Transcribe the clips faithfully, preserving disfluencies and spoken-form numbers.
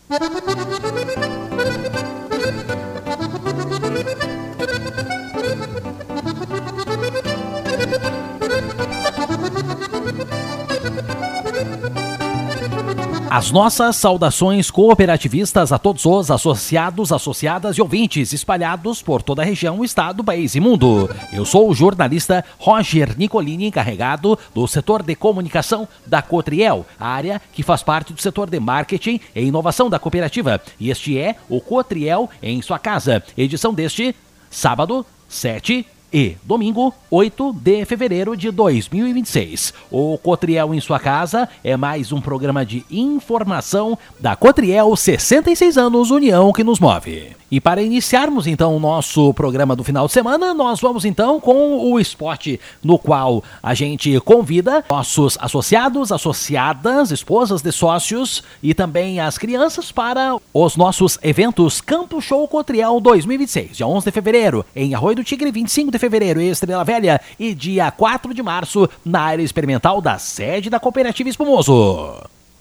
As nossas saudações cooperativistas a todos os associados, associadas e ouvintes espalhados por toda a região, estado, país e mundo. Eu sou o jornalista Roger Nicolini, encarregado do setor de comunicação da Cotriel, a área que faz parte do setor de marketing e inovação da cooperativa. E este é o Cotriel em sua casa, edição deste sábado, sete e domingo, oito de fevereiro de dois mil e vinte e seis. O Cotriel em sua casa é mais um programa de informação da Cotriel, sessenta e seis anos, união que nos move. E para iniciarmos então o nosso programa do final de semana, nós vamos então com o esporte, no qual a gente convida nossos associados, associadas, esposas de sócios e também as crianças para os nossos eventos Campo Show Cotriel dois mil e vinte e seis, dia onze de fevereiro em Arroio do Tigre, vinte e cinco de fevereiro em Estrela Velha e dia quatro de março na área experimental da sede da Cooperativa Espumoso.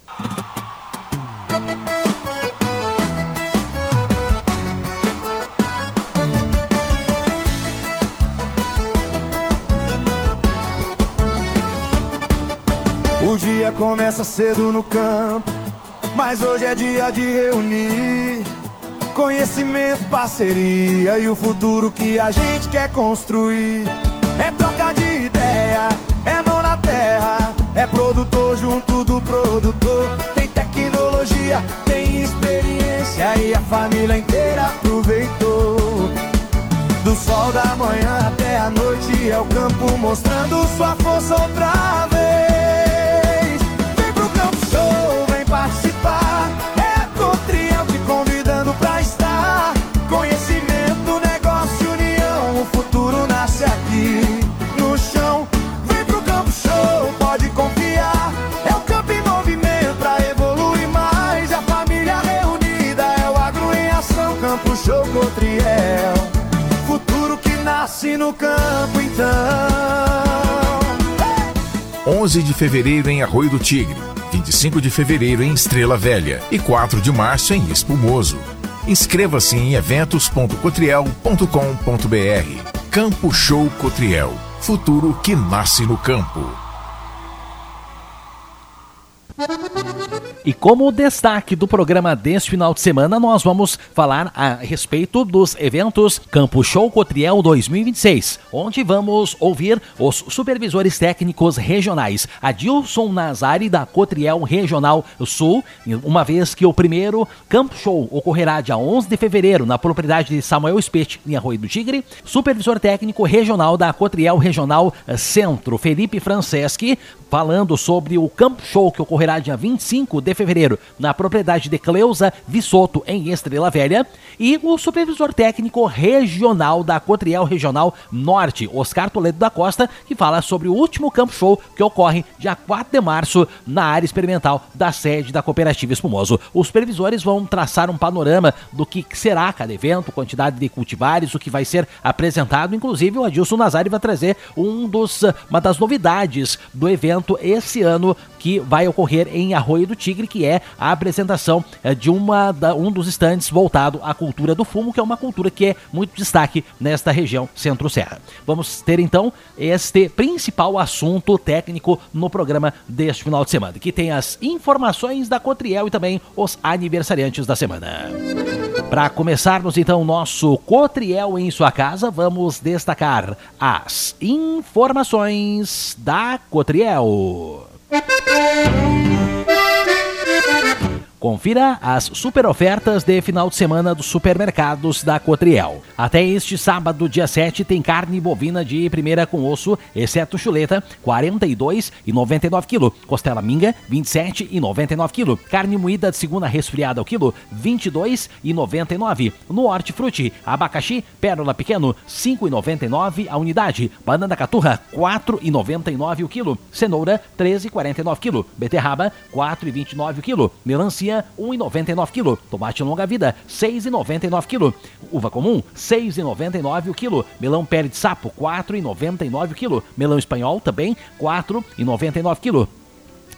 O dia começa cedo no campo, mas hoje é dia de reunir conhecimento, parceria e o futuro que a gente quer construir. É troca de ideia, é mão na terra, é produtor junto do produtor. Tem tecnologia, tem experiência e a família inteira aproveitou. Do sol da manhã até a noite é o campo mostrando sua força outra vez. Vem pro Campo Show, vem participar, é a Cotriel te convidando pra estar. Conhecimento, negócio, união, o futuro nasce aqui no chão. Vem pro Campo Show, pode confiar, é o campo em movimento pra evoluir mais. A família reunida é o agro em ação. Campo Show Cotriel, futuro que nasce no campo então. onze de fevereiro em Arroio do Tigre, vinte e cinco de fevereiro em Estrela Velha e quatro de março em Espumoso. Inscreva-se em eventos ponto cotriel ponto com ponto br. Campo Show Cotriel, futuro que nasce no campo. E como destaque do programa deste final de semana, nós vamos falar a respeito dos eventos Campo Show Cotriel dois mil e vinte e seis, onde vamos ouvir os supervisores técnicos regionais, Adilson Nazari da Cotriel Regional Sul, uma vez que o primeiro Campo Show ocorrerá dia onze de fevereiro na propriedade de Samuel Spett, em Arroio do Tigre. Supervisor técnico regional da Cotriel Regional Centro, Felipe Franceschi, falando sobre o Campo Show que ocorrerá dia vinte e cinco de fevereiro na propriedade de Cleusa Vissoto, em Estrela Velha, e o supervisor técnico regional da Cotriel Regional Norte, Oscar Toledo da Costa, que fala sobre o último Campo Show que ocorre dia quatro de março na área experimental da sede da Cooperativa Espumoso. Os supervisores vão traçar um panorama do que será cada evento, quantidade de cultivares, o que vai ser apresentado. Inclusive o Adilson Nazari vai trazer um dos, uma das novidades do evento esse ano, que vai ocorrer em Arroio do Tigre, que é a apresentação de uma, da, um dos estandes voltado à cultura do fumo, que é uma cultura que é muito destaque nesta região Centro-Serra. Vamos ter então este principal assunto técnico no programa deste final de semana, que tem as informações da Cotriel e também os aniversariantes da semana. Para começarmos então o nosso Cotriel em sua casa, vamos destacar as informações da Cotriel. Confira as super ofertas de final de semana dos supermercados da Cotriel. Até este sábado, dia sete, tem carne bovina de primeira com osso, exceto chuleta, quarenta e dois reais e noventa e nove centavos quilo. Costela minga, vinte e sete reais e noventa e nove centavos quilo. Carne moída de segunda resfriada ao quilo, vinte e dois reais e noventa e nove centavos. No hortifruti, abacaxi, pérola pequeno, cinco reais e noventa e nove centavos a unidade. Banana caturra, quatro reais e noventa e nove centavos o quilo. Cenoura, treze reais e quarenta e nove centavos quilo. Beterraba, quatro reais e vinte e nove centavos o quilo. Melancia, um real e noventa e nove centavos quilo. Tomate longa vida, seis reais e noventa e nove centavos quilo. Uva comum, seis reais e noventa e nove centavos o quilo. Melão pele de sapo, quatro reais e noventa e nove centavos o quilo. Melão espanhol também, quatro reais e noventa e nove centavos quilo.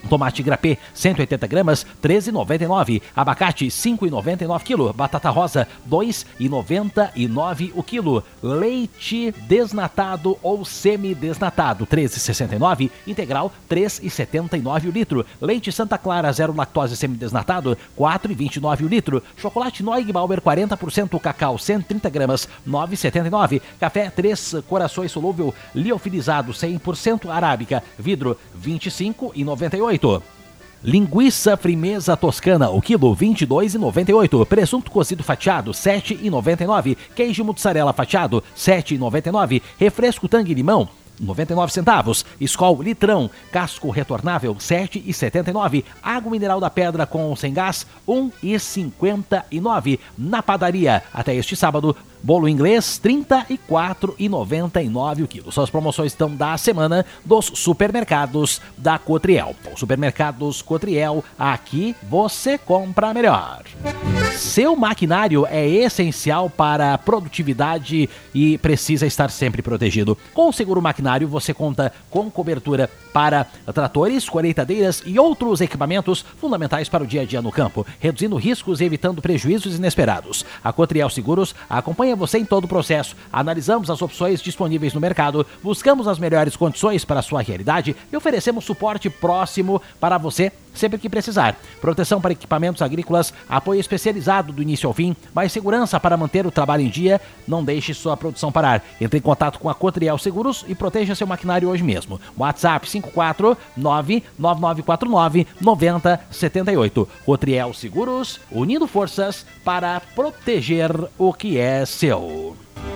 Tomate grapê, cento e oitenta gramas, treze reais e noventa e nove centavos. Abacate, cinco reais e noventa e nove centavos quilo. Batata rosa, dois reais e noventa e nove centavos o quilo. Leite desnatado ou semidesnatado, treze reais e sessenta e nove centavos. Integral, três reais e setenta e nove centavos o litro. Leite Santa Clara, zero lactose semidesnatado, quatro reais e vinte e nove centavos o litro. Chocolate Neugbauer, quarenta por cento cacau, cento e trinta gramas, nove reais e setenta e nove centavos. Café Três Corações solúvel liofilizado, cem por cento arábica, vidro, vinte e cinco reais e noventa e oito centavos. Linguiça Frimeza Toscana, o quilo, vinte e dois reais e noventa e oito centavos. Presunto cozido fatiado, sete reais e noventa e nove centavos. Queijo mussarela fatiado, sete reais e noventa e nove centavos. Refresco Tang Limão, noventa e nove centavos. Skol Litrão, casco retornável, sete reais e setenta e nove centavos. Água mineral da pedra com sem gás, um real e cinquenta e nove centavos. Na padaria, até este sábado, bolo inglês, trinta e quatro reais e noventa e nove centavos o quilo. São as promoções então da semana dos supermercados da Cotriel. Supermercados Cotriel, aqui você compra melhor. Seu maquinário é essencial para a produtividade e precisa estar sempre protegido. Com o seguro maquinário você conta com cobertura para tratores, colheitadeiras e outros equipamentos fundamentais para o dia a dia no campo, reduzindo riscos e evitando prejuízos inesperados. A Cotriel Seguros acompanha você em todo o processo. Analisamos as opções disponíveis no mercado, buscamos as melhores condições para a sua realidade e oferecemos suporte próximo para você sempre que precisar. Proteção para equipamentos agrícolas, apoio especializado do início ao fim, mais segurança para manter o trabalho em dia. Não deixe sua produção parar. Entre em contato com a Cotriel Seguros e proteja seu maquinário hoje mesmo. WhatsApp cinco quatro nove nove nove quatro nove nove zero sete oito. Cotriel Seguros, unindo forças para proteger o que é seu.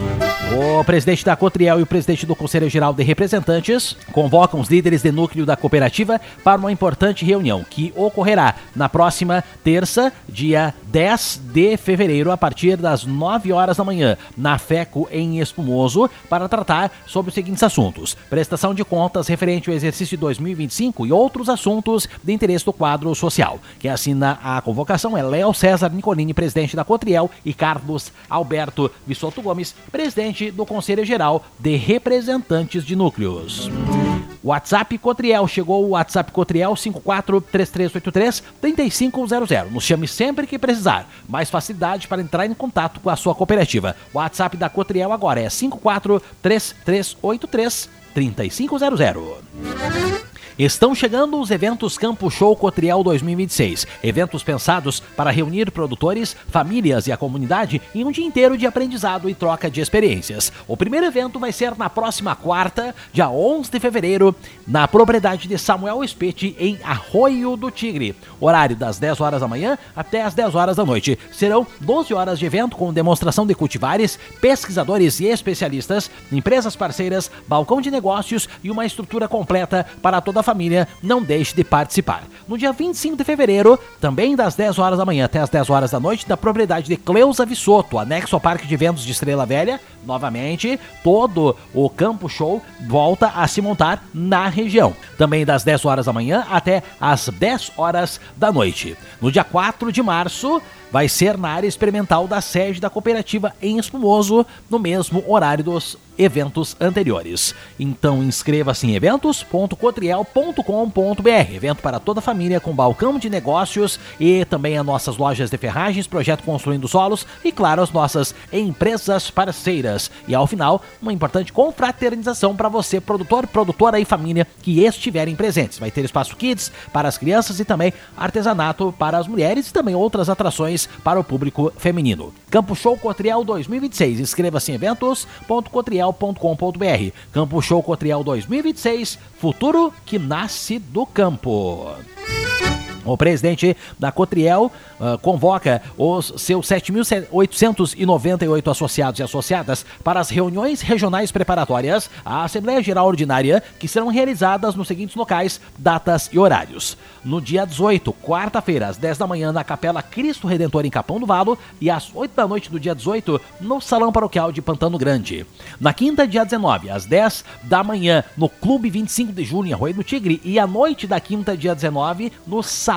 O presidente da Cotriel e o presidente do Conselho Geral de Representantes convocam os líderes de núcleo da cooperativa para uma importante reunião que ocorrerá na próxima terça, dia dez de fevereiro, a partir das nove horas da manhã, na FECO em Espumoso, para tratar sobre os seguintes assuntos: prestação de contas referente ao exercício dois mil e vinte e cinco e outros assuntos de interesse do quadro social. Quem assina a convocação é Léo César Nicolini, presidente da Cotriel, e Carlos Alberto Vissoto Gomes, presidente do Conselho Geral de Representantes de Núcleos. WhatsApp Cotriel, chegou o WhatsApp Cotriel cinco quatro três três oito três três cinco zero zero. Nos chame sempre que precisar. Mais facilidade para entrar em contato com a sua cooperativa. O WhatsApp da Cotriel agora é cinco quatro três três oito três três cinco zero zero. Estão chegando os eventos Campo Show Cotriel dois mil e vinte e seis. Eventos pensados para reunir produtores, famílias e a comunidade em um dia inteiro de aprendizado e troca de experiências. O primeiro evento vai ser na próxima quarta, dia onze de fevereiro, na propriedade de Samuel Espete, em Arroio do Tigre. Horário das dez horas da manhã até as dez horas da noite. Serão doze horas de evento com demonstração de cultivares, pesquisadores e especialistas, empresas parceiras, balcão de negócios e uma estrutura completa para toda a família. Não deixe de participar. No dia vinte e cinco de fevereiro, também das dez horas da manhã até as dez horas da noite, da propriedade de Cleusa Vissoto, anexo ao Parque de Eventos de Estrela Velha, novamente, todo o Campo Show volta a se montar na região. Também das dez horas da manhã até as dez horas da noite. No dia quatro de março, vai ser na área experimental da sede da cooperativa em Espumoso, no mesmo horário dos eventos anteriores. Então inscreva-se em eventos ponto cotriel ponto com ponto br. Evento para toda a família com balcão de negócios e também as nossas lojas de ferragens, projeto Construindo Solos e, claro, as nossas empresas parceiras. E ao final, uma importante confraternização para você, produtor, produtora e família que estiverem presentes. Vai ter espaço kids para as crianças e também artesanato para as mulheres e também outras atrações para o público feminino. Campo Show Cotriel dois mil e vinte e seis. Inscreva-se em eventos ponto cotriel ponto com ponto br. Campo Show Cotriel dois mil e vinte e seis. Futuro que nasce do campo. O presidente da Cotriel uh, convoca os seus sete mil oitocentos e noventa e oito associados e associadas para as reuniões regionais preparatórias à Assembleia Geral Ordinária, que serão realizadas nos seguintes locais, datas e horários. No dia dezoito, quarta-feira, às dez da manhã, na Capela Cristo Redentor em Capão do Valo, e às oito da noite do dia dezoito, no Salão Paroquial de Pantano Grande. Na quinta, dia dezenove, às dez da manhã, no Clube vinte e cinco de Julho, em Arroio do Tigre, e à noite da quinta, dia dezenove, no Salão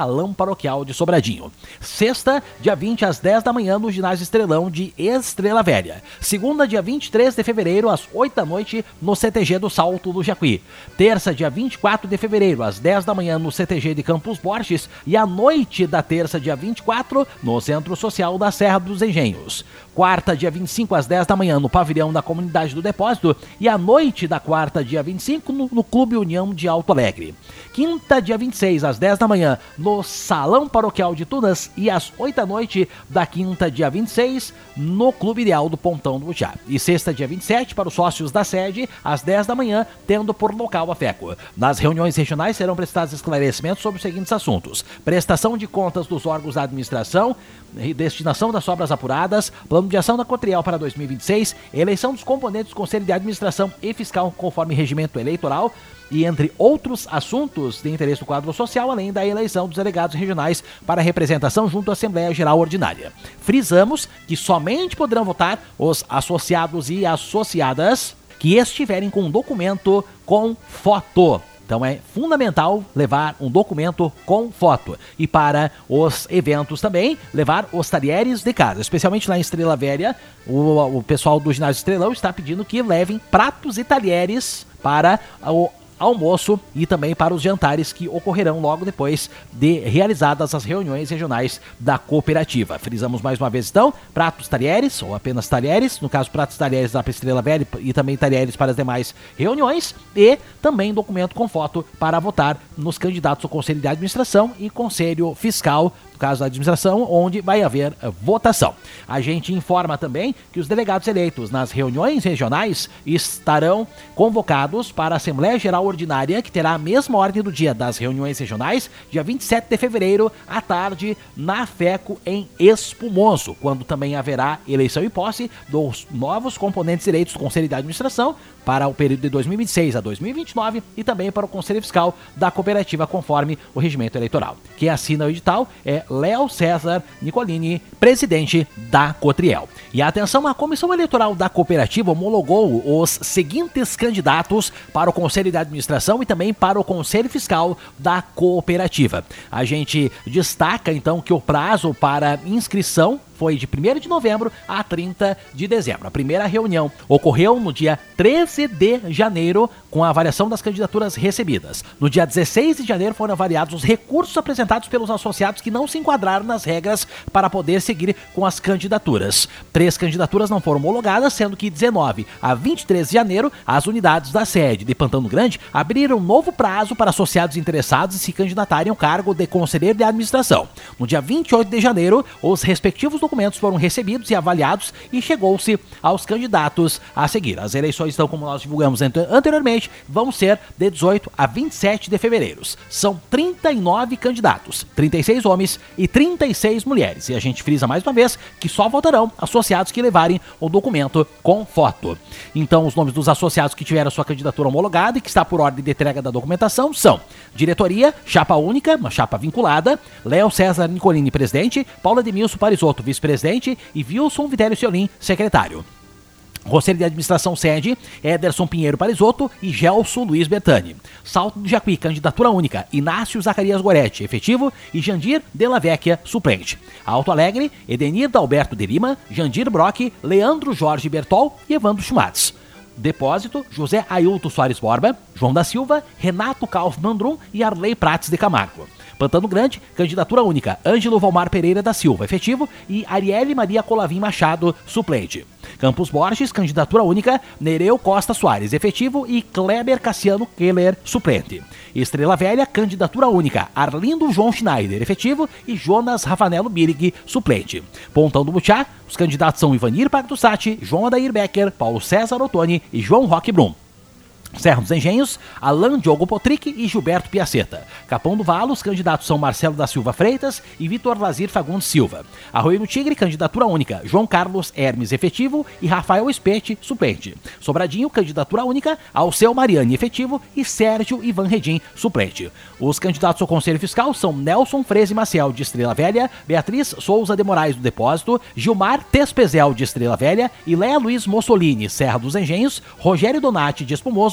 Salão Paroquial de Sobradinho. Sexta, dia vinte, às dez da manhã, no Ginásio Estrelão de Estrela Velha. Segunda, dia vinte e três de fevereiro, às oito da noite, no C T G do Salto do Jacuí. Terça, dia vinte e quatro de fevereiro, às dez da manhã, no C T G de Campos Borges. E à noite da terça, dia vinte e quatro, no Centro Social da Serra dos Engenhos. Quarta, dia vinte e cinco, às dez da manhã, no Pavilhão da Comunidade do Depósito. E à noite da quarta, dia vinte e cinco, no, no Clube União de Alto Alegre. Quinta, dia vinte e seis, às dez da manhã, no Salão Paroquial de Tunas. E às oito da noite da quinta, dia vinte e seis, no Clube Ideal do Pontão do Butiá. E sexta, dia vinte e sete, para os sócios da sede, às dez da manhã, tendo por local a FECO. Nas reuniões regionais serão prestados esclarecimentos sobre os seguintes assuntos: prestação de contas dos órgãos da administração, destinação das sobras apuradas, plano de ação da Cotriel para dois mil e vinte e seis, eleição dos componentes do Conselho de Administração e Fiscal conforme regimento eleitoral e entre outros assuntos de interesse do quadro social, além da eleição dos delegados regionais para representação junto à Assembleia Geral Ordinária. Frisamos que somente poderão votar os associados e associadas que estiverem com um documento com foto. Então é fundamental levar um documento com foto. E para os eventos também, levar os talheres de casa. Especialmente lá em Estrela Velha, o, o pessoal do Ginásio Estrelão está pedindo que levem pratos e talheres para o almoço e também para os jantares que ocorrerão logo depois de realizadas as reuniões regionais da cooperativa. Frisamos mais uma vez então, pratos, talheres ou apenas talheres, no caso pratos, talheres da Estrela Velha e também talheres para as demais reuniões e também documento com foto para votar nos candidatos ao Conselho de Administração e Conselho Fiscal, no caso da administração, onde vai haver votação. A gente informa também que os delegados eleitos nas reuniões regionais estarão convocados para a Assembleia Geral Ordinária, que terá a mesma ordem do dia das reuniões regionais, dia vinte e sete de fevereiro, à tarde, na FECO, em Espumoso, quando também haverá eleição e posse dos novos componentes eleitos do Conselho de Administração para o período de dois mil e vinte e seis a dois mil e vinte e nove e também para o Conselho Fiscal da cooperativa, conforme o regimento eleitoral. Quem assina o edital é Léo César Nicolini, presidente da Cotriel. E atenção, a Comissão Eleitoral da Cooperativa homologou os seguintes candidatos para o Conselho de Administração e também para o Conselho Fiscal da Cooperativa. A gente destaca então que o prazo para inscrição foi de primeiro de novembro a trinta de dezembro. A primeira reunião ocorreu no dia treze de janeiro, com a avaliação das candidaturas recebidas. No dia dezesseis de janeiro foram avaliados os recursos apresentados pelos associados que não se enquadraram nas regras para poder seguir com as candidaturas. Três candidaturas não foram homologadas, sendo que dezenove a vinte e três de janeiro, as unidades da sede de Pantano Grande abriram um novo prazo para associados interessados em se candidatarem ao cargo de conselheiro de administração. No dia vinte e oito de janeiro, os respectivos documentos foram recebidos e avaliados e chegou-se aos candidatos a seguir. As eleições, então, como nós divulgamos anteriormente, vão ser de dezoito a vinte e sete de fevereiro. São trinta e nove candidatos, trinta e seis homens e trinta e seis mulheres. E a gente frisa mais uma vez que só votarão associados que levarem o documento com foto. Então, os nomes dos associados que tiveram sua candidatura homologada e que está por ordem de entrega da documentação são: diretoria, chapa única, uma chapa vinculada, Léo César Nicolini, presidente, Paula Edmilson Parisotto, vice-presidente, e Wilson Vitério Ciolim, secretário. Conselho de Administração sede, Ederson Pinheiro Parisotto e Gelson Luiz Bertani. Salto do Jacuí, candidatura única, Inácio Zacarias Goretti, efetivo, e Jandir Della Vecchia, suplente. Alto Alegre, Edenir Dalberto de Lima, Jandir Brock, Leandro Jorge Bertol e Evandro Schmatz. Depósito, José Ailton Soares Borba, João da Silva, Renato Kaufmann Drum e Arley Prates de Camargo. Pantano Grande, candidatura única, Ângelo Valmar Pereira da Silva, efetivo, e Arielle Maria Colavim Machado, suplente. Campos Borges, candidatura única, Nereu Costa Soares, efetivo, e Kleber Cassiano Keller, suplente. Estrela Velha, candidatura única, Arlindo João Schneider, efetivo, e Jonas Rafanello Birig, suplente. Pontão do Butiá, os candidatos são Ivanir Pagdussati, João Adair Becker, Paulo César Ottoni e João Roque Brum. Serra dos Engenhos, Alain Diogo Potric e Gilberto Piaceta. Capão do Valo, os candidatos são Marcelo da Silva Freitas e Vitor Lazir Fagundes Silva. Arroio do Tigre, candidatura única, João Carlos Hermes, efetivo, e Rafael Espete, suplente. Sobradinho, candidatura única, Alceu Mariani, efetivo, e Sérgio Ivan Redim, suplente. Os candidatos ao Conselho Fiscal são Nelson Freze Maciel, de Estrela Velha, Beatriz Souza de Moraes, do Depósito, Gilmar Tespezel, de Estrela Velha, e Léa Luiz Mussolini, Serra dos Engenhos, Rogério Donati, de Espumoso,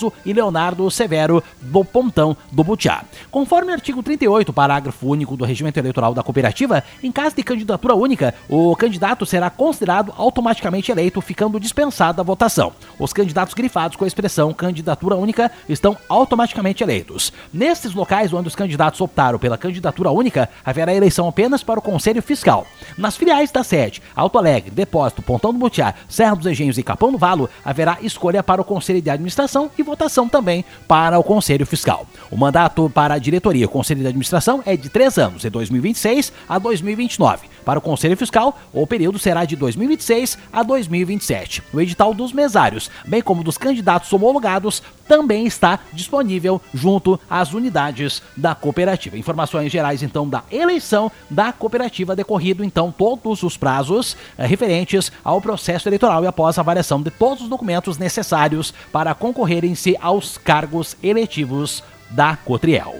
Bento e Leonardo Severo do Pontão do Butiá. Conforme o artigo trinta e oito, parágrafo único do Regimento Eleitoral da Cooperativa, em caso de candidatura única, o candidato será considerado automaticamente eleito, ficando dispensada a votação. Os candidatos grifados com a expressão candidatura única estão automaticamente eleitos. Nestes locais onde os candidatos optaram pela candidatura única, haverá eleição apenas para o Conselho Fiscal. Nas filiais da sede, Alto Alegre, Depósito, Pontão do Butiá, Serra dos Engenhos e Capão do Valo, haverá escolha para o Conselho de Administração e votação também para o Conselho Fiscal. O mandato para a diretoria e o Conselho de Administração é de três anos, de dois mil e vinte e seis a dois mil e vinte e nove. Para o Conselho Fiscal, o período será de dois mil e vinte e seis a dois mil e vinte e sete. O edital dos mesários, bem como dos candidatos homologados, também está disponível junto às unidades da cooperativa. Informações gerais, então, da eleição da cooperativa, decorrido, então, todos os prazos eh, referentes ao processo eleitoral e após a avaliação de todos os documentos necessários para concorrerem-se aos cargos eletivos da Cotriel.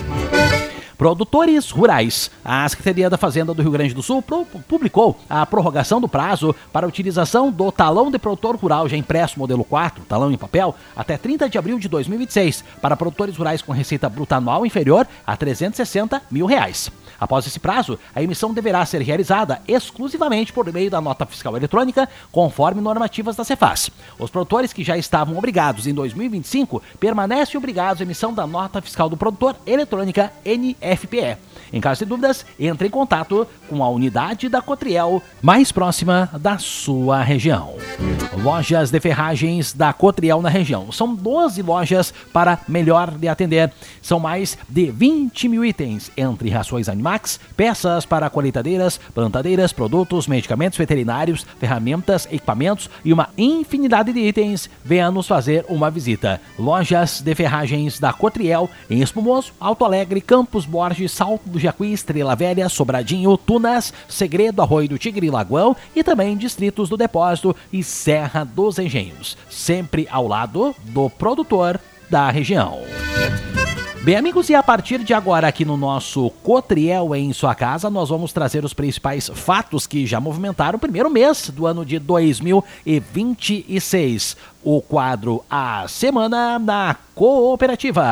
Produtores rurais. A Secretaria da Fazenda do Rio Grande do Sul publicou a prorrogação do prazo para a utilização do talão de produtor rural já impresso modelo quatro, talão em papel, até trinta de abril de dois mil e vinte e seis, para produtores rurais com receita bruta anual inferior a trezentos e sessenta mil reais. Após esse prazo, a emissão deverá ser realizada exclusivamente por meio da nota fiscal eletrônica, conforme normativas da Cefaz. Os produtores que já estavam obrigados em dois mil e vinte e cinco permanecem obrigados à emissão da nota fiscal do produtor eletrônica N F P E. Em caso de dúvidas, entre em contato com a unidade da Cotriel mais próxima da sua região. Lojas de ferragens da Cotriel na região. São doze lojas para melhor lhe atender. São mais de vinte mil itens, entre rações Animax, peças para colheitadeiras, plantadeiras, produtos, medicamentos veterinários, ferramentas, equipamentos e uma infinidade de itens. Venha nos fazer uma visita. Lojas de ferragens da Cotriel em Espumoso, Alto Alegre, Campos Borges, Salto do Jacuí, Estrela Velha, Sobradinho, Tunas, Segredo, Arroio do Tigre e Lagoão e também distritos do Depósito e Serra dos Engenhos, sempre ao lado do produtor da região. Bem, amigos, e a partir de agora aqui no nosso Cotriel em sua casa, nós vamos trazer os principais fatos que já movimentaram o primeiro mês do ano de dois mil e vinte e seis. O quadro A Semana na Cooperativa.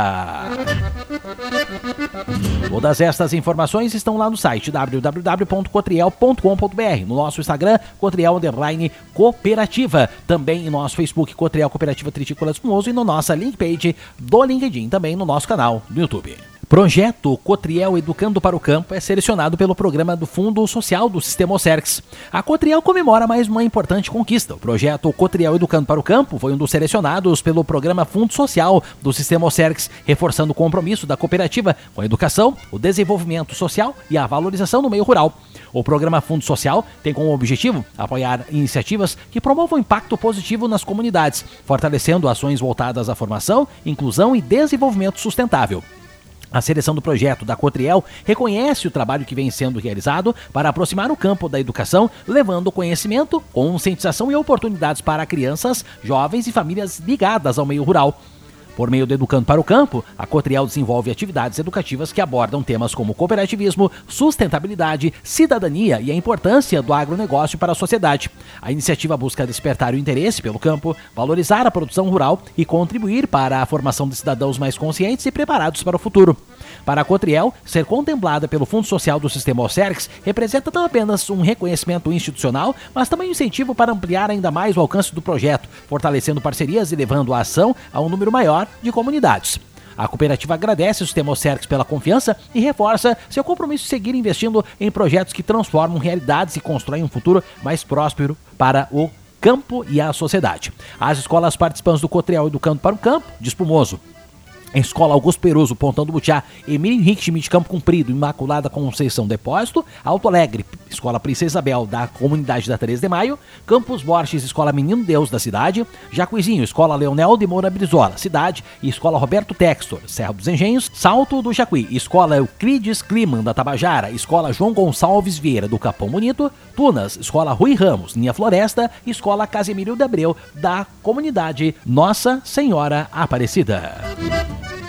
Todas estas informações estão lá no site w w w ponto cotriel ponto com ponto b r, no nosso Instagram, Cotriel Underline Cooperativa, também em nosso Facebook, Cotriel Cooperativa Tritícola Espumoso, e na nossa link page do LinkedIn, também no nosso canal do YouTube. Projeto Cotriel Educando para o Campo é selecionado pelo programa do Fundo Social do Sistema Ocergs. A Cotriel comemora mais uma importante conquista. O projeto Cotriel Educando para o Campo foi um dos selecionados pelo programa Fundo Social do Sistema Ocergs, reforçando o compromisso da cooperativa com a educação, o desenvolvimento social e a valorização do meio rural. O programa Fundo Social tem como objetivo apoiar iniciativas que promovam impacto positivo nas comunidades, fortalecendo ações voltadas à formação, inclusão e desenvolvimento sustentável. A seleção do projeto da Cotriel reconhece o trabalho que vem sendo realizado para aproximar o campo da educação, levando conhecimento, conscientização e oportunidades para crianças, jovens e famílias ligadas ao meio rural. Por meio do Educando para o Campo, a Cotriel desenvolve atividades educativas que abordam temas como cooperativismo, sustentabilidade, cidadania e a importância do agronegócio para a sociedade. A iniciativa busca despertar o interesse pelo campo, valorizar a produção rural e contribuir para a formação de cidadãos mais conscientes e preparados para o futuro. Para a Cotriel, ser contemplada pelo Fundo Social do Sistema Ocergs representa não apenas um reconhecimento institucional, mas também um incentivo para ampliar ainda mais o alcance do projeto, fortalecendo parcerias e levando a ação a um número maior de comunidades. A cooperativa agradece o Sistema Ocergs pela confiança e reforça seu compromisso de seguir investindo em projetos que transformam realidades e constroem um futuro mais próspero para o campo e a sociedade. As escolas participantes do Cotriel Educando para o Campo, de Espumoso, Escola Augusto Peruso, Pontão do Butiá, Emílio Henrique Schmidt, Campo Comprido, Imaculada Conceição Depósito, Alto Alegre, Escola Princesa Isabel, da Comunidade da três de Maio, Campos Borges, Escola Menino Deus, da cidade, Jacuizinho, Escola Leonel de Moura Brizola, cidade, e Escola Roberto Textor, Serra dos Engenhos, Salto do Jacuí, Escola Euclides Kliman, da Tabajara, Escola João Gonçalves Vieira, do Capão Bonito, Tunas, Escola Rui Ramos, Linha Floresta, Escola Casemiro de Abreu, da Comunidade Nossa Senhora Aparecida.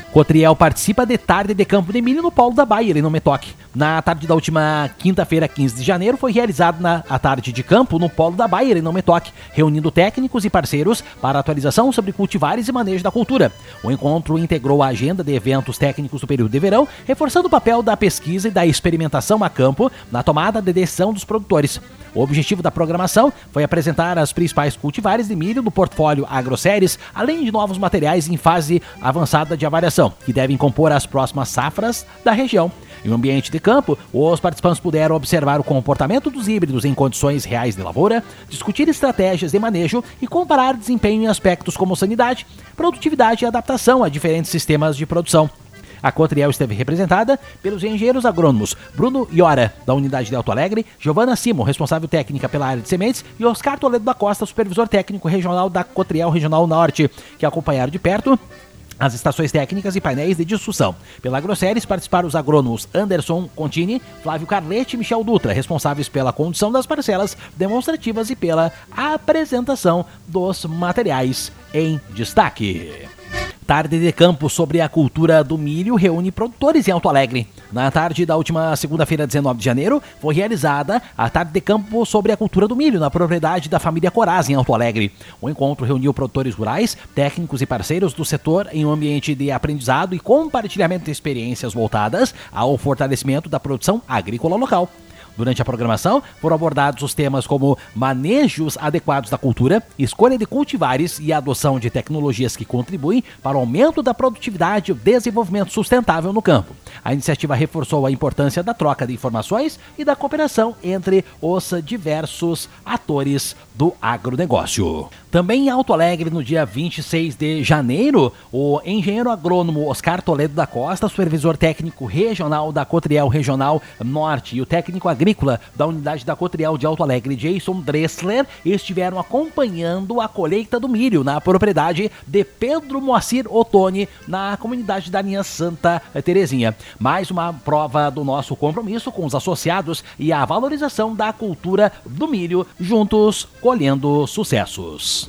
Cotriel participa de tarde de campo de milho no Polo da Bayer, em Não Me Toque. Na tarde da última quinta-feira, quinze de janeiro, foi realizada na, a tarde de campo no Polo da Bayer, em Não Me Toque, reunindo técnicos e parceiros para atualização sobre cultivares e manejo da cultura. O encontro integrou a agenda de eventos técnicos do período de verão, reforçando o papel da pesquisa e da experimentação a campo na tomada de decisão dos produtores. O objetivo da programação foi apresentar as principais cultivares de milho do portfólio AgroSéries, além de novos materiais em fase avançada de avaliação, que devem compor as próximas safras da região. Em um ambiente de campo, os participantes puderam observar o comportamento dos híbridos em condições reais de lavoura, discutir estratégias de manejo e comparar desempenho em aspectos como sanidade, produtividade e adaptação a diferentes sistemas de produção. A Cotriel esteve representada pelos engenheiros agrônomos Bruno Iora, da unidade de Alto Alegre, Giovana Simo, responsável técnica pela área de sementes, e Oscar Toledo da Costa, supervisor técnico regional da Cotriel Regional Norte, que acompanharam de perto as estações técnicas e painéis de discussão. Pela AgroSéries participaram os agrônomos Anderson Contini, Flávio Carletti e Michel Dutra, responsáveis pela condução das parcelas demonstrativas e pela apresentação dos materiais em destaque. Tarde de campo sobre a cultura do milho reúne produtores em Alto Alegre. Na tarde da última segunda-feira, dezenove de janeiro, foi realizada a tarde de campo sobre a cultura do milho na propriedade da família Coraz, em Alto Alegre. O encontro reuniu produtores rurais, técnicos e parceiros do setor em um ambiente de aprendizado e compartilhamento de experiências voltadas ao fortalecimento da produção agrícola local. Durante a programação, foram abordados os temas como manejos adequados da cultura, escolha de cultivares e adoção de tecnologias que contribuem para o aumento da produtividade e o desenvolvimento sustentável no campo. A iniciativa reforçou a importância da troca de informações e da cooperação entre os diversos atores do agronegócio. Também em Alto Alegre, no dia vinte e seis de janeiro, o engenheiro agrônomo Oscar Toledo da Costa, supervisor técnico regional da Cotriel Regional Norte e o técnico agrícola da unidade da Cotriel de Alto Alegre, Jason Dressler, estiveram acompanhando a colheita do milho na propriedade de Pedro Moacir Ottoni, na comunidade da linha Santa Terezinha. Mais uma prova do nosso compromisso com os associados e a valorização da cultura do milho, juntos colhendo sucessos.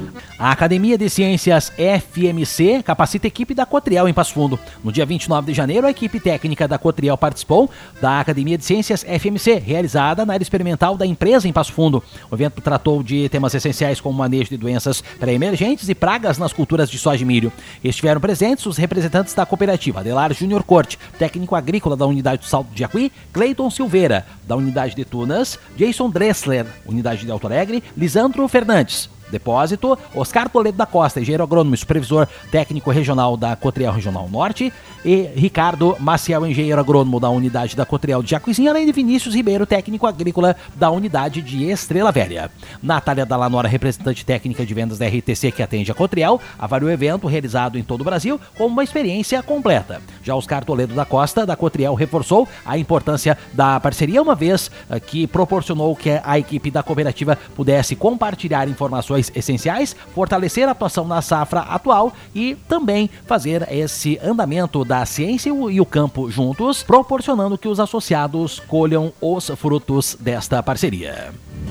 A Academia de Ciências F M C capacita a equipe da Cotriel em Passo Fundo. No dia vinte e nove de janeiro, a equipe técnica da Cotriel participou da Academia de Ciências F M C, realizada na área experimental da empresa em Passo Fundo. O evento tratou de temas essenciais como manejo de doenças pré-emergentes e pragas nas culturas de soja e milho. Estiveram presentes os representantes da cooperativa: Adelar Júnior Corte, técnico agrícola da unidade do Salto de Jacuí, Cleiton Silveira, da unidade de Tunas, Jason Dressler, unidade de Alto Alegre, Lisandro Fernandes, Depósito, Oscar Toledo da Costa, engenheiro agrônomo e supervisor técnico regional da Cotriel Regional Norte, e Ricardo Maciel, engenheiro agrônomo da unidade da Cotriel de Jacuizinho, além de Vinícius Ribeiro, técnico agrícola da unidade de Estrela Velha. Natália Dalanora, representante técnica de vendas da R T C que atende a Cotriel, avaliou o evento realizado em todo o Brasil como uma experiência completa. Já Oscar Toledo da Costa, da Cotriel, reforçou a importância da parceria, uma vez que proporcionou que a equipe da cooperativa pudesse compartilhar informações essenciais, fortalecer a atuação na safra atual e também fazer esse andamento da ciência e o campo juntos, proporcionando que os associados colham os frutos desta parceria.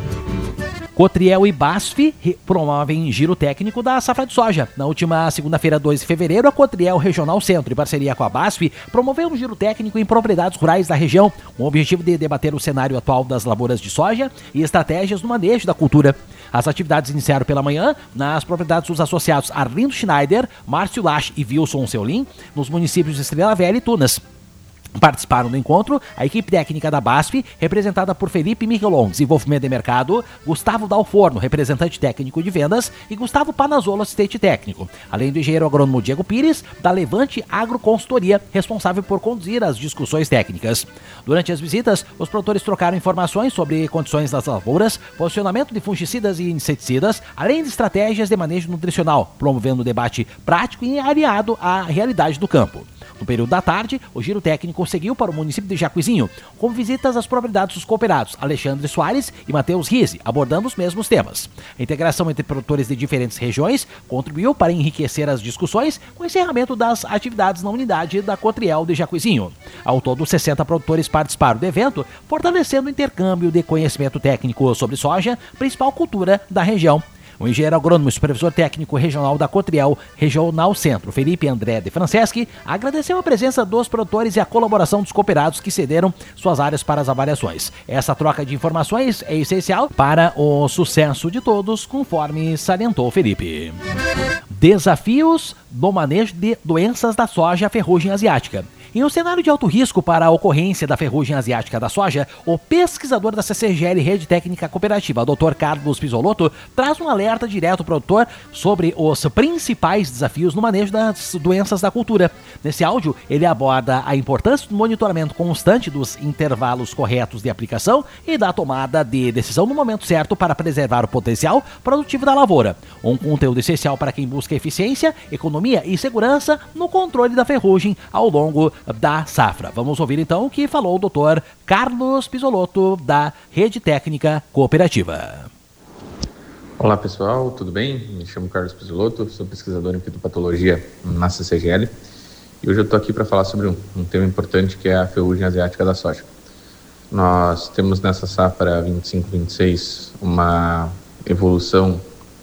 Cotriel e BASF promovem giro técnico da safra de soja. Na última segunda-feira, dois de fevereiro, a Cotriel Regional Centro, em parceria com a BASF, promoveu um giro técnico em propriedades rurais da região, com o objetivo de debater o cenário atual das lavouras de soja e estratégias no manejo da cultura. As atividades iniciaram pela manhã nas propriedades dos associados Arlindo Schneider, Márcio Lach e Wilson Seulin, nos municípios de Estrela Velha e Tunas. Participaram do encontro a equipe técnica da BASF, representada por Felipe Michelon, desenvolvimento de mercado, Gustavo Dalforno, representante técnico de vendas, e Gustavo Panazzolo, assistente técnico, além do engenheiro agrônomo Diego Pires, da Levante Agroconsultoria, responsável por conduzir as discussões técnicas. Durante as visitas, os produtores trocaram informações sobre condições das lavouras, posicionamento de fungicidas e inseticidas, além de estratégias de manejo nutricional, promovendo um debate prático e alinhado à realidade do campo. No período da tarde, o giro técnico seguiu para o município de Jacuizinho, com visitas às propriedades dos cooperados Alexandre Soares e Matheus Rizzi, abordando os mesmos temas. A integração entre produtores de diferentes regiões contribuiu para enriquecer as discussões com o encerramento das atividades na unidade da Cotriel de Jacuizinho. Ao todo, sessenta produtores participaram do evento, fortalecendo o intercâmbio de conhecimento técnico sobre soja, principal cultura da região. O engenheiro agrônomo e supervisor técnico regional da Cotriel Regional Centro, Felipe André de Franceschi, agradeceu a presença dos produtores e a colaboração dos cooperados que cederam suas áreas para as avaliações. Essa troca de informações é essencial para o sucesso de todos, conforme salientou Felipe. Desafios no manejo de doenças da soja ferrugem asiática. Em um cenário de alto risco para a ocorrência da ferrugem asiática da soja, o pesquisador da C C G L Rede Técnica Cooperativa, doutor Carlos Pisolotto, traz um alerta direto ao produtor sobre os principais desafios no manejo das doenças da cultura. Nesse áudio, ele aborda a importância do monitoramento constante dos intervalos corretos de aplicação e da tomada de decisão no momento certo para preservar o potencial produtivo da lavoura. Um conteúdo essencial para quem busca eficiência, economia e segurança no controle da ferrugem ao longo da safra. Vamos ouvir então o que falou o doutor Carlos Pisolotto, da Rede Técnica Cooperativa. Olá pessoal, tudo bem? Me chamo Carlos Pisolotto, sou pesquisador em fitopatologia na C C G L e hoje eu estou aqui para falar sobre um, um tema importante que é a ferrugem asiática da soja. Nós temos nessa safra vinte e cinco vinte e seis uma evolução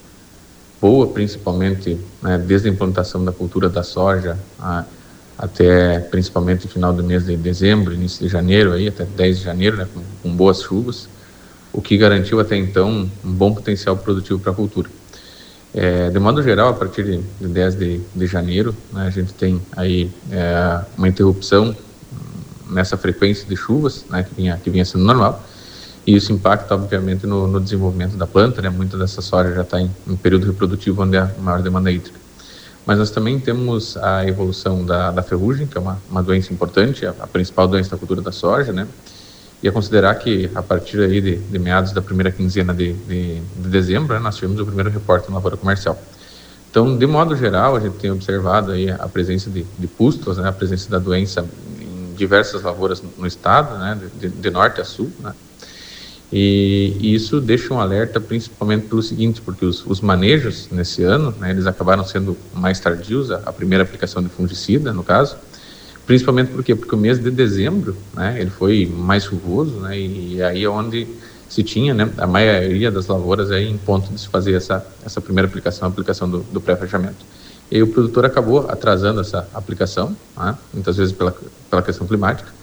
boa, principalmente né, desde a implantação da cultura da soja a, até principalmente o final do mês de dezembro, início de janeiro, aí, até dez de janeiro, né, com, com boas chuvas, o que garantiu até então um bom potencial produtivo para a cultura. É, de modo geral, a partir de, de dez de, de janeiro, né, a gente tem aí é, uma interrupção nessa frequência de chuvas, né, que, vinha, que vinha sendo normal, e isso impacta, obviamente, no, no desenvolvimento da planta, né, muita dessa soja já está em, em período reprodutivo onde há maior demanda hídrica. Mas nós também temos a evolução da, da ferrugem, que é uma, uma doença importante, a, a principal doença da cultura da soja, né? E a considerar que a partir aí de, de meados da primeira quinzena de, de, de dezembro, né, nós tivemos o primeiro reporte na lavoura comercial. Então, de modo geral, a gente tem observado aí a presença de, de pústulas, né, a presença da doença em diversas lavouras no, no estado, né, de, de norte a sul, né? E, e isso deixa um alerta principalmente pelo seguinte, porque os, os manejos nesse ano, né, eles acabaram sendo mais tardios, a, a primeira aplicação de fungicida, no caso, principalmente por quê? Porque o mês de dezembro, né, ele foi mais chuvoso, né, e, e aí é onde se tinha, né, a maioria das lavouras aí em ponto de se fazer essa, essa primeira aplicação, a aplicação do, do pré-fechamento. E aí o produtor acabou atrasando essa aplicação, né, muitas vezes pela, pela questão climática,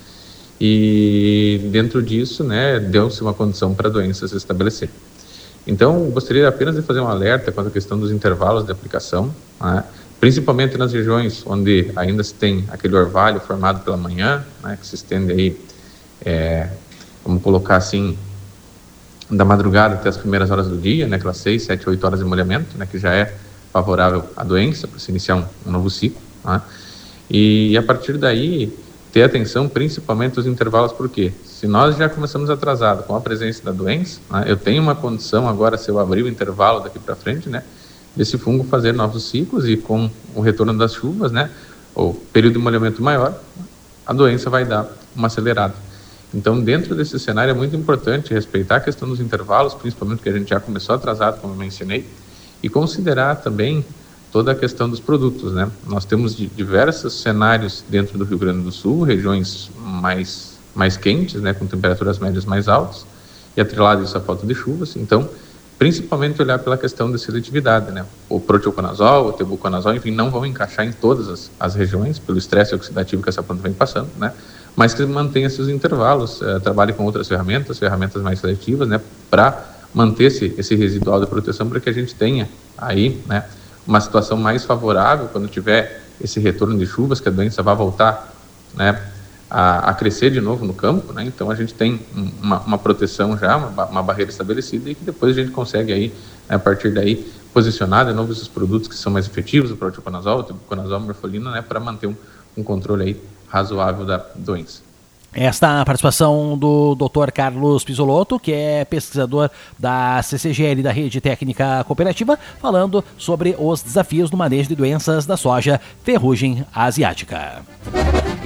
e dentro disso, né, deu-se uma condição para a doença se estabelecer. Então, gostaria apenas de fazer um alerta quanto à questão dos intervalos de aplicação, né, principalmente nas regiões onde ainda se tem aquele orvalho formado pela manhã, né, que se estende aí, é, vamos colocar assim, da madrugada até as primeiras horas do dia, né, aquelas seis, sete, oito horas de molhamento, né, que já é favorável à doença, para se iniciar um, um novo ciclo, né, e, e a partir daí ter atenção principalmente aos intervalos, porque se nós já começamos atrasado com a presença da doença, né, eu tenho uma condição agora, se eu abrir o intervalo daqui para frente, né, desse fungo fazer novos ciclos e com o retorno das chuvas, né, ou período de molhamento maior, a doença vai dar uma acelerada. Então, dentro desse cenário é muito importante respeitar a questão dos intervalos, principalmente porque a gente já começou atrasado, como eu mencionei, e considerar também toda a questão dos produtos, né? Nós temos diversos cenários dentro do Rio Grande do Sul, regiões mais, mais quentes, né, com temperaturas médias mais altas, e atrelado isso à falta de chuvas. Então, principalmente olhar pela questão da seletividade, né? O proteoconazol, o tebuconazol, enfim, não vão encaixar em todas as, as regiões, pelo estresse oxidativo que essa planta vem passando, né? Mas que mantenha seus intervalos, eh, trabalhe com outras ferramentas, ferramentas mais seletivas, né, para manter esse, esse residual de proteção, para que a gente tenha aí, né, uma situação mais favorável quando tiver esse retorno de chuvas, que a doença vai voltar, né, a, a crescer de novo no campo, né? Então a gente tem uma, uma proteção já, uma, uma barreira estabelecida, e que depois a gente consegue aí, né, a partir daí, posicionar de novo esses produtos que são mais efetivos, o proteoconazol, o tebuconazol, a morfolina, né, para manter um, um controle aí razoável da doença. Esta participação do doutor Carlos Pisolotto, que é pesquisador da C C G L, da Rede Técnica Cooperativa, falando sobre os desafios no manejo de doenças da soja ferrugem asiática.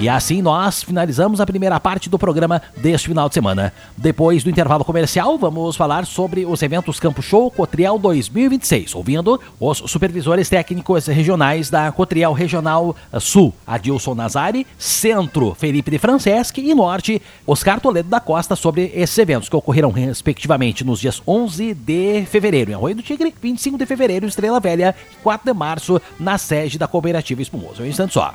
E assim nós finalizamos a primeira parte do programa deste final de semana. Depois do intervalo comercial, vamos falar sobre os eventos Campo Show Cotriel dois mil e vinte e seis, ouvindo os supervisores técnicos regionais da Cotriel Regional Sul, Adilson Nazari, Centro, Felipe de Franceschi e Norte, Oscar Toledo da Costa, sobre esses eventos que ocorreram respectivamente nos dias onze de fevereiro em Arroio do Tigre, vinte e cinco de fevereiro em Estrela Velha e quatro de março na sede da Cooperativa Espumoso. Um instante só.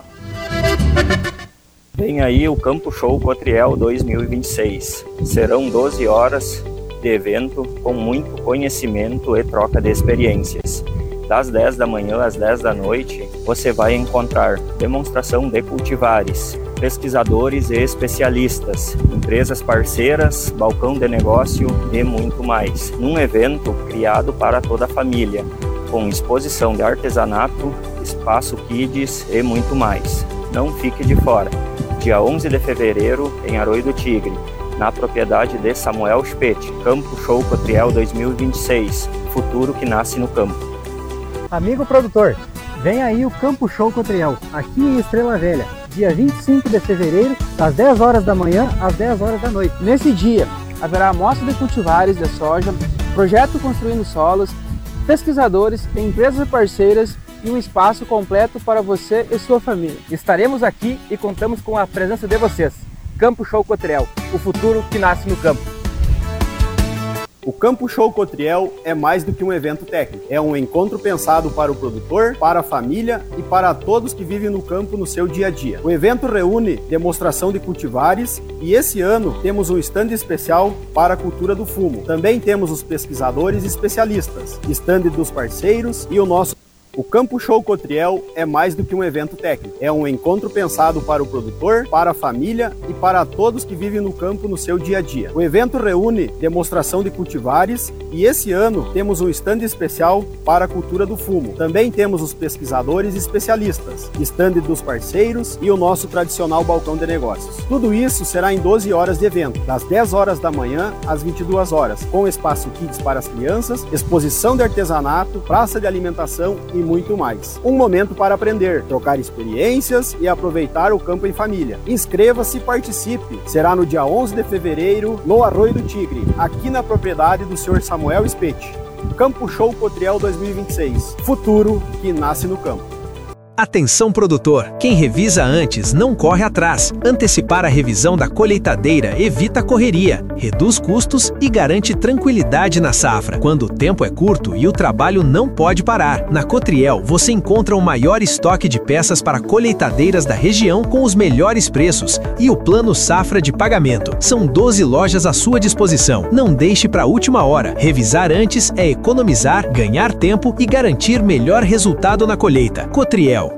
Vem aí o Campo Show Cotriel dois mil e vinte e seis. Serão doze horas de evento com muito conhecimento e troca de experiências. Das dez da manhã às dez da noite, você vai encontrar demonstração de cultivares, pesquisadores e especialistas, empresas parceiras, balcão de negócio e muito mais. Num evento criado para toda a família, com exposição de artesanato, espaço kids e muito mais. Não fique de fora. Dia onze de fevereiro, em Arroio do Tigre, na propriedade de Samuel Spett, Campo Show Cotriel dois mil e vinte e seis, futuro que nasce no campo. Amigo produtor, vem aí o Campo Show Cotriel, aqui em Estrela Velha, dia vinte e cinco de fevereiro, das dez horas da manhã às dez horas da noite. Nesse dia, haverá mostra de cultivares de soja, projeto Construindo Solos, pesquisadores, empresas parceiras e um espaço completo para você e sua família. Estaremos aqui e contamos com a presença de vocês. Campo Show Cotriel, o futuro que nasce no campo. O Campo Show Cotriel é mais do que um evento técnico. É um encontro pensado para o produtor, para a família e para todos que vivem no campo no seu dia a dia. O evento reúne demonstração de cultivares e esse ano temos um stand especial para a cultura do fumo. Também temos os pesquisadores e especialistas, stand dos parceiros e o nosso... O Campo Show Cotriel é mais do que um evento técnico. É um encontro pensado para o produtor, para a família e para todos que vivem no campo no seu dia a dia. O evento reúne demonstração de cultivares e esse ano temos um stand especial para a cultura do fumo. Também temos os pesquisadores e especialistas, stand dos parceiros e o nosso tradicional balcão de negócios. Tudo isso será em doze horas de evento, das dez horas da manhã às vinte e duas horas, com espaço kids para as crianças, exposição de artesanato, praça de alimentação e muito mais. Um momento para aprender, trocar experiências e aproveitar o campo em família. Inscreva-se e participe. Será no dia onze de fevereiro, no Arroio do Tigre, aqui na propriedade do senhor Samuel Spett. Campo Show Cotriel dois mil e vinte e seis. Futuro que nasce no campo. Atenção produtor, quem revisa antes não corre atrás. Antecipar a revisão da colheitadeira evita correria, reduz custos e garante tranquilidade na safra, quando o tempo é curto e o trabalho não pode parar. Na Cotriel você encontra o maior estoque de peças para colheitadeiras da região com os melhores preços e o plano safra de pagamento. São doze lojas à sua disposição. Não deixe para a última hora. Revisar antes é economizar, ganhar tempo e garantir melhor resultado na colheita. Cotriel.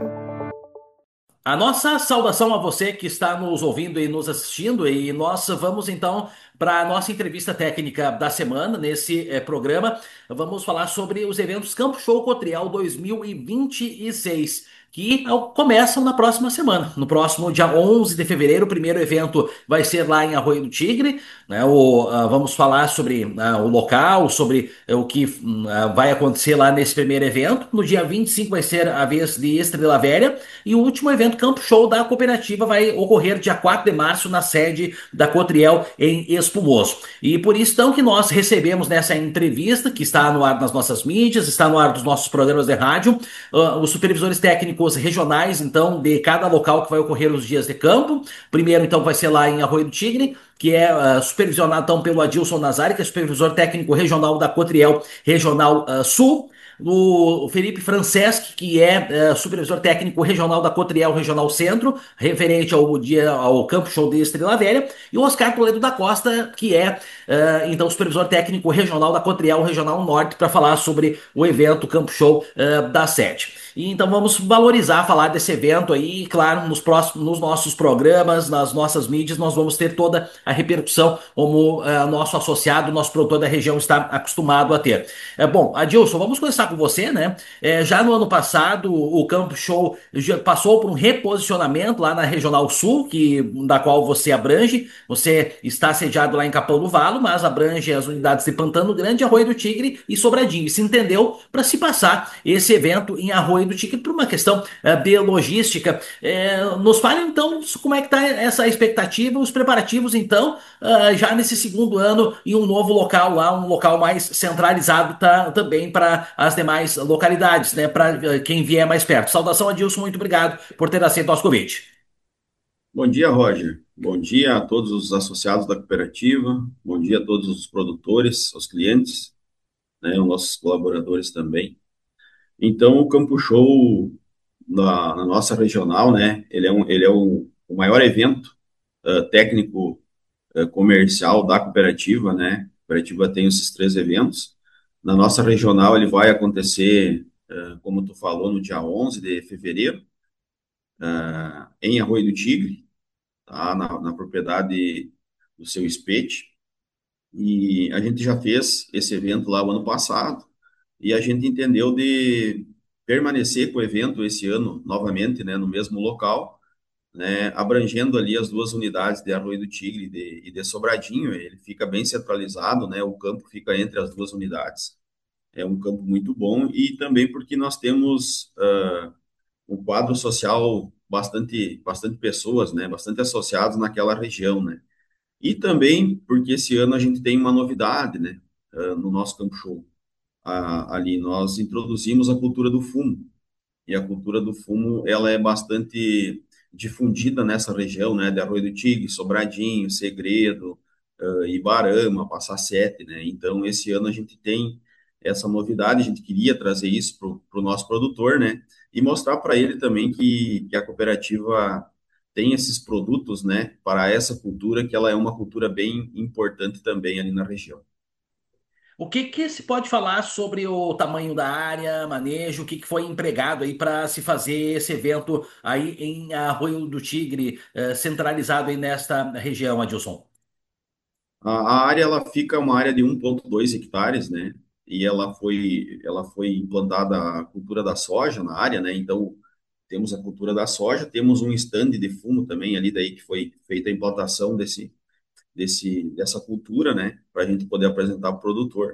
A nossa saudação a você que está nos ouvindo e nos assistindo, e nós vamos então para a nossa entrevista técnica da semana nesse eh, programa. Vamos falar sobre os eventos Campo Show Cotriel dois mil e vinte e seis, que começam na próxima semana. No próximo dia onze de fevereiro, o primeiro evento vai ser lá em Arroio do Tigre, né? O, uh, vamos falar sobre uh, o local, sobre uh, o que uh, vai acontecer lá nesse primeiro evento. No dia vinte e cinco vai ser a vez de Estrela Velha, e o último evento Campo Show da cooperativa vai ocorrer dia quatro de março na sede da Cotriel em Espumoso. E por isso então que nós recebemos nessa entrevista, que está no ar nas nossas mídias, está no ar dos nossos programas de rádio, uh, os supervisores técnicos regionais, então, de cada local que vai ocorrer os dias de campo. Primeiro, então, vai ser lá em Arroio do Tigre, que é uh, supervisionado, então, pelo Adilson Nazari, que é supervisor técnico regional da Cotriel Regional uh, Sul. O Felipe Franceschi, que é uh, supervisor técnico regional da Cotriel Regional Centro, referente ao dia ao Campo Show de Estrela Velha, e o Oscar Toledo da Costa, que é uh, então supervisor técnico regional da Cotriel Regional Norte, para falar sobre o evento Campo Show uh, da sede. E então vamos valorizar, falar desse evento aí, e claro, nos, próximos, nos nossos programas, nas nossas mídias, nós vamos ter toda a repercussão como uh, nosso associado, nosso produtor da região está acostumado a ter. É, bom, Adilson, vamos começar com você, né? É, já no ano passado, o Campo Show já passou por um reposicionamento lá na Regional Sul, que, da qual você abrange. Você está sediado lá em Capão do Valo, mas abrange as unidades de Pantano Grande, Arroio do Tigre e Sobradinho. E se entendeu para se passar esse evento em Arroio do Tigre por uma questão eh, de logística. É, nos fale então como é que está essa expectativa, os preparativos então, ah, já nesse segundo ano em um novo local lá, um local mais centralizado tá, também para as demais localidades, né? Para quem vier mais perto. Saudação, Adilson, muito obrigado por ter aceito nosso convite. Bom dia, Roger. Bom dia a todos os associados da cooperativa. Bom dia a todos os produtores, os clientes, né, os nossos colaboradores também. Então, o Campo Show na, na nossa regional, né, ele é, um, ele é um, o maior evento uh, técnico uh, comercial da cooperativa, né? A cooperativa tem esses três eventos. Na nossa regional, ele vai acontecer, uh, como tu falou, no dia onze de fevereiro, uh, em Arroio do Tigre, tá? Na, na propriedade do seu Espete. E a gente já fez esse evento lá o ano passado, e a gente entendeu de permanecer com o evento esse ano novamente, né, no mesmo local, né, abrangendo ali as duas unidades de Arroio do Tigre e de, e de Sobradinho. Ele fica bem centralizado, né, o campo fica entre as duas unidades. É um campo muito bom, e também porque nós temos uh, um quadro social bastante, bastante pessoas, né, bastante associados naquela região, né. E também porque esse ano a gente tem uma novidade, né, uh, no nosso Campo Show. A, ali nós introduzimos a cultura do fumo, e a cultura do fumo, ela é bastante difundida nessa região, né, de Arroio do Tigre, Sobradinho, Segredo, uh, Ibarama, Passa Sete, né. Então esse ano a gente tem essa novidade, a gente queria trazer isso para o nosso produtor, né, e mostrar para ele também que, que a cooperativa tem esses produtos, né, para essa cultura, que ela é uma cultura bem importante também ali na região. O que que se pode falar sobre o tamanho da área, manejo, o que que foi empregado aí para se fazer esse evento aí em Arroio do Tigre, eh, centralizado aí nesta região, Adilson? A, a área, ela fica uma área de um vírgula dois hectares, né, e ela foi, ela foi implantada a cultura da soja na área, né, então temos a cultura da soja, temos um stand de fumo também ali daí que foi feita a implantação desse, desse, dessa cultura, né, para a gente poder apresentar para o produtor.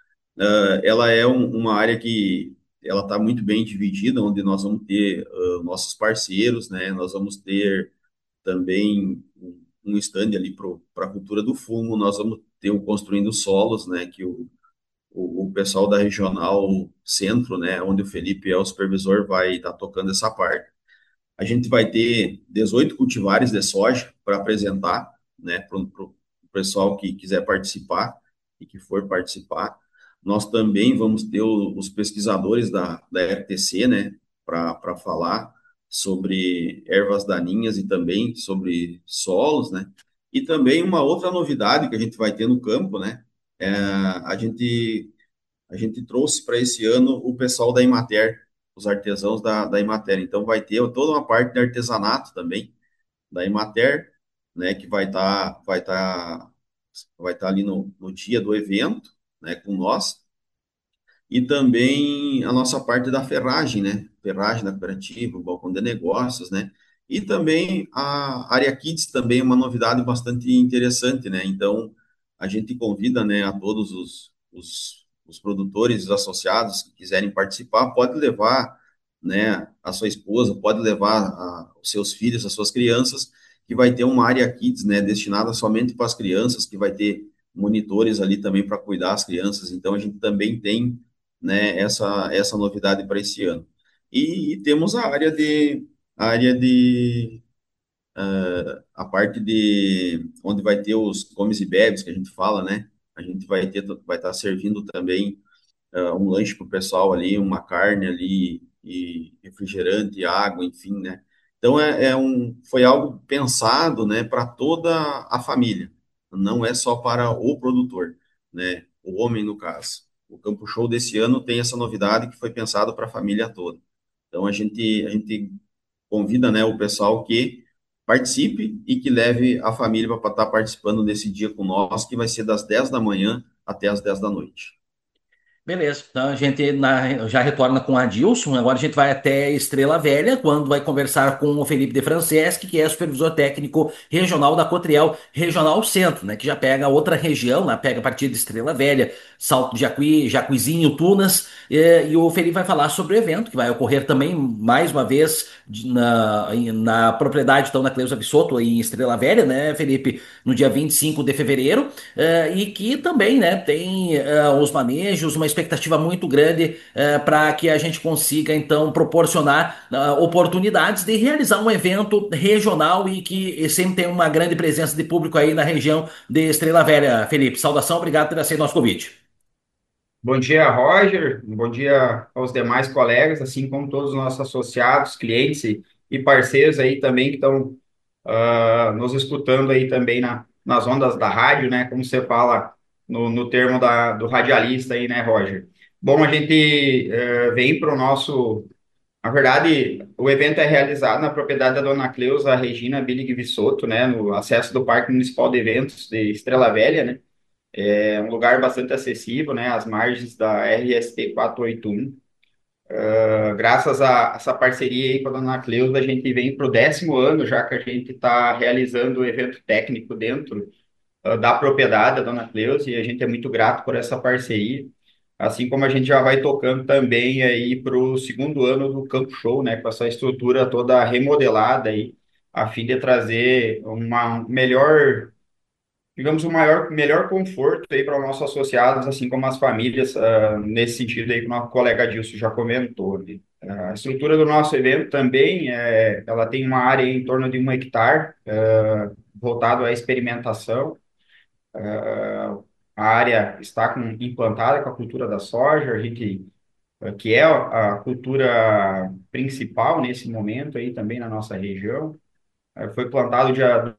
Uh, ela é um, uma área que ela está muito bem dividida, onde nós vamos ter uh, nossos parceiros, né, nós vamos ter também um, um stand ali para a cultura do fumo, nós vamos ter o Construindo Solos, né, que o, o, o pessoal da Regional Centro, né, onde o Felipe é o supervisor, vai estar tá tocando essa parte. A gente vai ter dezoito cultivares de soja para apresentar, né, para o pessoal que quiser participar e que for participar. Nós também vamos ter o, os pesquisadores da, da R T C, né, para falar sobre ervas daninhas e também sobre solos, né. E também uma outra novidade que a gente vai ter no campo, né, é, a gente a gente trouxe para esse ano o pessoal da Emater, os artesãos da, da Emater. Então, vai ter toda uma parte de artesanato também da Emater, né, que vai estar tá, vai tá, vai tá ali no, no dia do evento, né, com nós. E também a nossa parte da ferragem, né, ferragem da cooperativa, o balcão de negócios, né, e também a área Kids também é uma novidade bastante interessante, né. Então, a gente convida, né, a todos os, os os produtores, os associados que quiserem participar, pode levar, né, a sua esposa, pode levar a, os seus filhos, as suas crianças, que vai ter uma área Kids, né, destinada somente para as crianças, que vai ter monitores ali também para cuidar das crianças. Então, a gente também tem, né, essa, essa novidade para esse ano. E, e temos a área de, a área de uh, a parte de onde vai ter os comes e bebes que a gente fala, né? A gente vai ter, vai estar servindo também uh, um lanche para o pessoal ali, uma carne ali, e refrigerante, água, enfim, né? Então, é, é um, foi algo pensado, né, para toda a família, não é só para o produtor, né, o homem, no caso. O Campo Show desse ano tem essa novidade que foi pensado para a família toda. Então, a gente, a gente convida, né, o pessoal que participe e que leve a família para estar participando desse dia com nós, que vai ser das dez da manhã até as dez da noite. Beleza, então a gente na- já retorna com a Adilson. Agora a gente vai até Estrela Velha, quando vai conversar com o Felipe de Franceschi, que é supervisor técnico regional da Cotriel Regional Centro, né? Que já pega outra região, né, pega a partir de Estrela Velha, Salto de Jacuí, Jacuizinho, Tunas. E, e o Felipe vai falar sobre o evento, que vai ocorrer também, mais uma vez, de- na, em- na propriedade, então, da Cleusa Bissotto, em Estrela Velha, né, Felipe? No dia vinte e cinco de fevereiro. Eh, e que também, né, tem eh, os manejos, uma expectativa muito grande para que a gente consiga então proporcionar ah, oportunidades de realizar um evento regional e que sempre tem uma grande presença de público aí na região de Estrela Velha. Felipe, saudação, obrigado por aceitar nosso convite. Bom dia, Roger. Bom dia aos demais colegas, assim como todos os nossos associados, clientes e, e parceiros aí também que estão ah, nos escutando aí também na, nas ondas da rádio, né? Como você fala no, no termo da, do radialista aí, né, Roger? Bom, a gente eh, vem para o nosso. Na verdade, o evento é realizado na propriedade da Dona Cleusa Regina Billig Vissotto, né? No acesso do Parque Municipal de Eventos de Estrela Velha, né? É um lugar bastante acessível, né, às margens da R S T quatrocentos e oitenta e um. Uh, graças a essa parceria aí com a Dona Cleusa, a gente vem para o décimo ano já que a gente está realizando o evento técnico dentro uh, da propriedade da Dona Cleusa, e a gente é muito grato por essa parceria. Assim como a gente já vai tocando também aí para o segundo ano do Campo Show, né, com essa estrutura toda remodelada aí, a fim de trazer uma melhor, digamos, o maior, melhor conforto aí para os nossos associados, assim como as famílias, ah, nesse sentido aí que o nosso colega Dilson já comentou, né? A estrutura do nosso evento também, é, ela tem uma área em torno de um hectare, ah, voltado à experimentação. Ah, a área está com, implantada com a cultura da soja, a gente, ah, que é a cultura principal nesse momento aí também na nossa região. Ah, foi plantado dia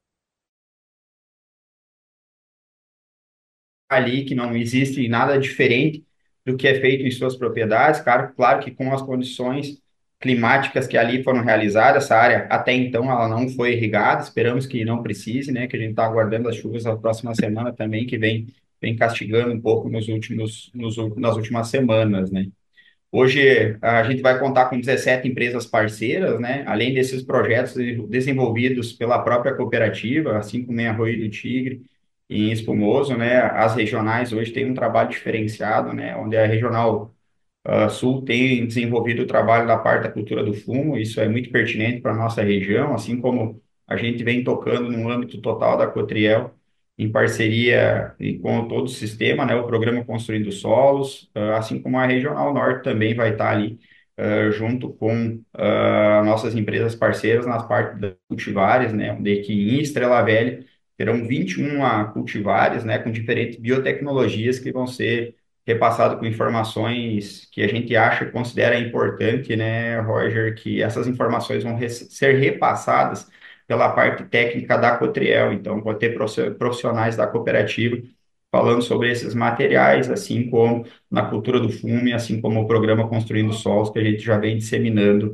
ali, que não existe nada diferente do que é feito em suas propriedades, claro, claro que com as condições climáticas que ali foram realizadas, essa área até então ela não foi irrigada, esperamos que não precise, né, que a gente está aguardando as chuvas da próxima semana também, que vem, vem castigando um pouco nos últimos, nos, nas últimas semanas, né. Hoje a gente vai contar com dezessete empresas parceiras, né? Além desses projetos desenvolvidos pela própria cooperativa, assim como em Arroio do Tigre e em Espumoso, né? As regionais hoje têm um trabalho diferenciado, né? Onde a regional a Sul tem desenvolvido o trabalho da parte da cultura do fumo, isso é muito pertinente para a nossa região, assim como a gente vem tocando no âmbito total da Cotriel, em parceria e com todo o sistema, né, o programa Construindo Solos, ah, assim como a Regional Norte também vai estar ali, ah, junto com ah, nossas empresas parceiras nas partes das cultivares, né, onde que em Estrela Velha terão vinte e uma cultivares, né, com diferentes biotecnologias que vão ser repassado com informações que a gente acha, considera importante, né, Roger, que essas informações vão re ser repassadas pela parte técnica da Cotriel. Então, vou ter profissionais da cooperativa falando sobre esses materiais, assim como na cultura do fumo, assim como o programa Construindo Solos, que a gente já vem disseminando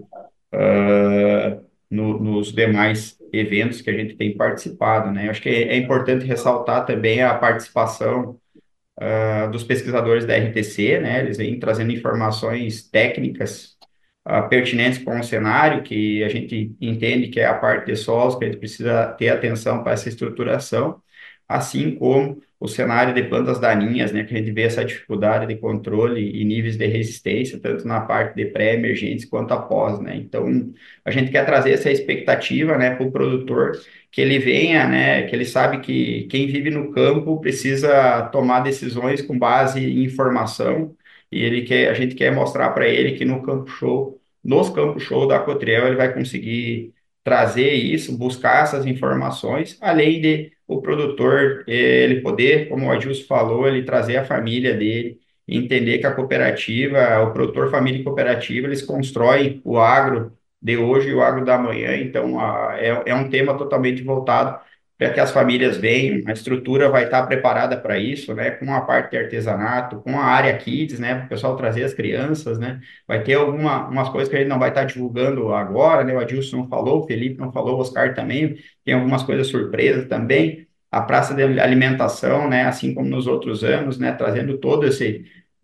uh, no, nos demais eventos que a gente tem participado, né? Acho que é, é importante ressaltar também a participação uh, dos pesquisadores da R T C, né? Eles vêm trazendo informações técnicas uh, pertinentes para um cenário que a gente entende que é a parte de solos, que a gente precisa ter atenção para essa estruturação, assim como o cenário de plantas daninhas, né? Que a gente vê essa dificuldade de controle e níveis de resistência, tanto na parte de pré-emergentes quanto após, né? Então, a gente quer trazer essa expectativa, né, para o produtor, que ele venha, né, que ele sabe que quem vive no campo precisa tomar decisões com base em informação, e ele quer, a gente quer mostrar para ele que no campo show, nos campos show da Cotriel, ele vai conseguir trazer isso, buscar essas informações, além de o produtor, ele poder, como o Adilson falou, ele trazer a família dele, entender que a cooperativa, o produtor família e cooperativa, eles constroem o agro de hoje e o agro da amanhã. Então, a, é, é um tema totalmente voltado para que as famílias venham, a estrutura vai estar preparada para isso, né, com a parte de artesanato, com a área Kids, né, para o pessoal trazer as crianças, né, vai ter alguma, umas coisas que a gente não vai estar divulgando agora, né, o Adilson não falou, o Felipe não falou, o Oscar também, tem algumas coisas surpresas também, a praça de alimentação, né, assim como nos outros anos, né, trazendo todo esse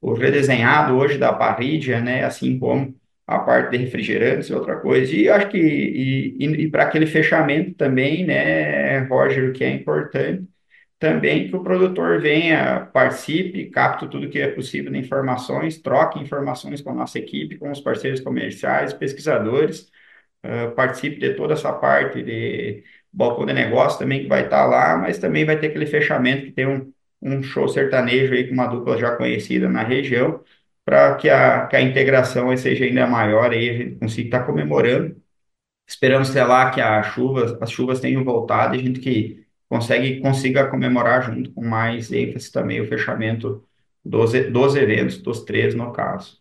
o redesenhado hoje da parrilha, né, assim como a parte de refrigerantes e outra coisa. E acho que, e, e, e para aquele fechamento também, né, Roger, o que é importante, também que o produtor venha, participe, capte tudo que é possível de informações, troque informações com a nossa equipe, com os parceiros comerciais, pesquisadores, uh, participe de toda essa parte de balcão de negócio também que vai estar lá, mas também vai ter aquele fechamento que tem um, um show sertanejo aí com uma dupla já conhecida na região, para que a, que a integração aí seja ainda maior aí, a gente consiga estar comemorando. Esperamos, sei lá, que a chuva, as chuvas tenham voltado e a gente que consegue, consiga comemorar junto com mais ênfase também o fechamento dos, e- dos eventos, dos três no caso.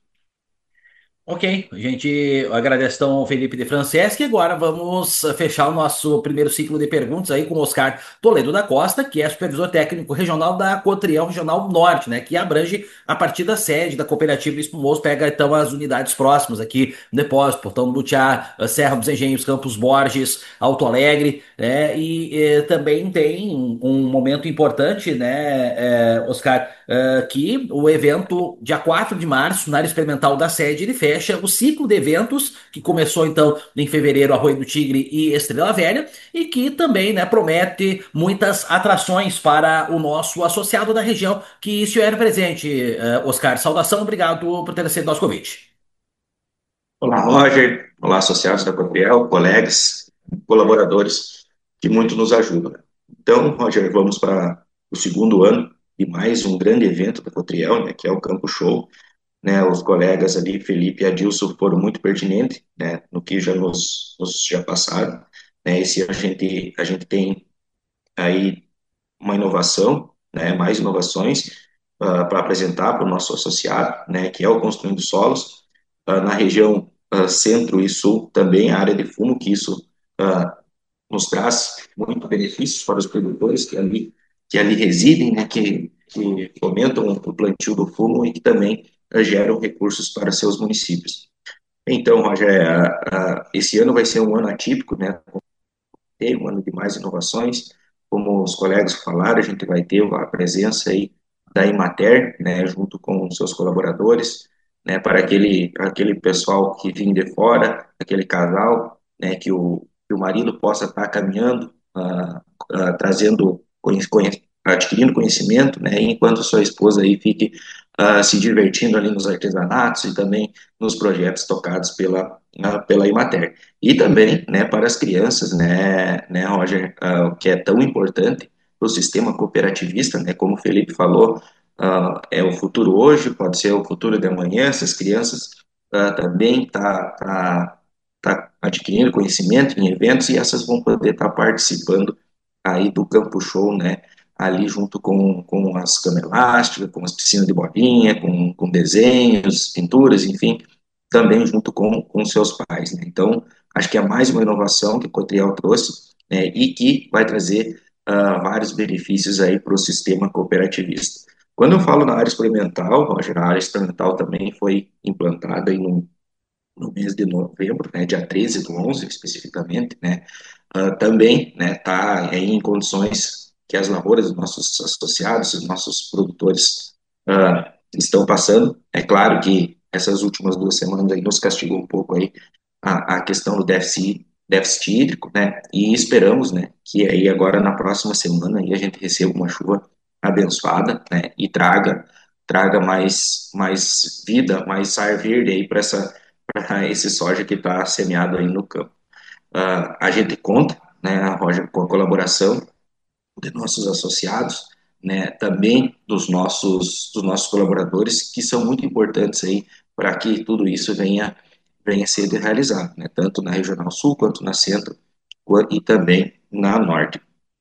Ok, a gente agradece então ao Felipe de Franceschi. Agora vamos eh, fechar o nosso primeiro ciclo de perguntas aí com o Oscar Toledo da Costa, que é supervisor técnico regional da Cotriel Regional Norte, né? Que abrange a partir da sede da cooperativa Espumoso, pega então as unidades próximas aqui no depósito, Portão do Butiá, eh, Serra dos Engenhos, Campos Borges, Alto Alegre, né? E eh, também tem um, um momento importante, né, eh, Oscar, eh, que o evento, dia quatro de março, na área experimental da sede, ele fecha o ciclo de eventos, que começou então em fevereiro, Arroio do Tigre e Estrela Velha, e que também, né, promete muitas atrações para o nosso associado da região, que estiver presente. eh, Oscar, saudação, obrigado por ter aceito nosso convite. Olá, Roger. Olá, associados da Cotriel, colegas, colaboradores que muito nos ajudam. Então, Roger, vamos para o segundo ano de mais um grande evento da Cotriel, né, que é o Campo Show. Né, os colegas ali, Felipe e Adilson, foram muito pertinentes, né, no que já nos, nos já passaram. Né, esse ano a gente, a gente tem aí uma inovação, né, mais inovações uh, para apresentar para o nosso associado, né, que é o Construindo Solos. Uh, na região uh, centro e sul também a área de fumo, que isso uh, nos traz muito benefícios para os produtores que ali, que ali residem, né, que, que fomentam o plantio do fumo e que também uh, geram recursos para seus municípios. Então, Roger, uh, uh, esse ano vai ser um ano atípico, né, ter um ano de mais inovações, como os colegas falaram, a gente vai ter a presença aí da Imater, né, junto com seus colaboradores, né, para aquele, aquele pessoal que vem de fora, aquele casal, né, que o, que o marido possa estar caminhando, uh, uh, trazendo, conhec adquirindo conhecimento, né, enquanto sua esposa aí fique uh, se divertindo ali nos artesanatos e também nos projetos tocados pela, uh, pela Imater. E também, né, para as crianças, né, né Roger, uh, que é tão importante para o sistema cooperativista, né, como o Felipe falou, uh, é o futuro hoje, pode ser o futuro de amanhã, essas crianças uh, também tá, tá, tá adquirindo conhecimento em eventos e essas vão poder estar tá participando aí do Campo Show, né, ali junto com, com as camas elásticas, com as piscinas de bolinha, com, com desenhos, pinturas, enfim, também junto com, com seus pais, né, então acho que é mais uma inovação que o Cotriel trouxe, né, e que vai trazer uh, vários benefícios aí para o sistema cooperativista. Quando eu falo na área experimental, Roger, a área experimental também foi implantada aí no, no mês de novembro, né, dia treze do onze especificamente, né, uh, também está, né, em condições que as lavouras dos nossos associados, os nossos produtores uh, estão passando. É claro que essas últimas duas semanas aí nos castigou um pouco aí a, a questão do déficit, déficit hídrico, né, e esperamos, né, que aí agora na próxima semana aí a gente receba uma chuva abençoada, né, e traga, traga mais, mais vida, mais ar verde aí para essa, para esse soja que está semeado aí no campo. Uh, a gente conta, né, Roger, com a colaboração de nossos associados, né, também dos nossos, dos nossos colaboradores, que são muito importantes aí para que tudo isso venha venha a ser realizado, né, tanto na Regional Sul, quanto na Centro, e também na Norte.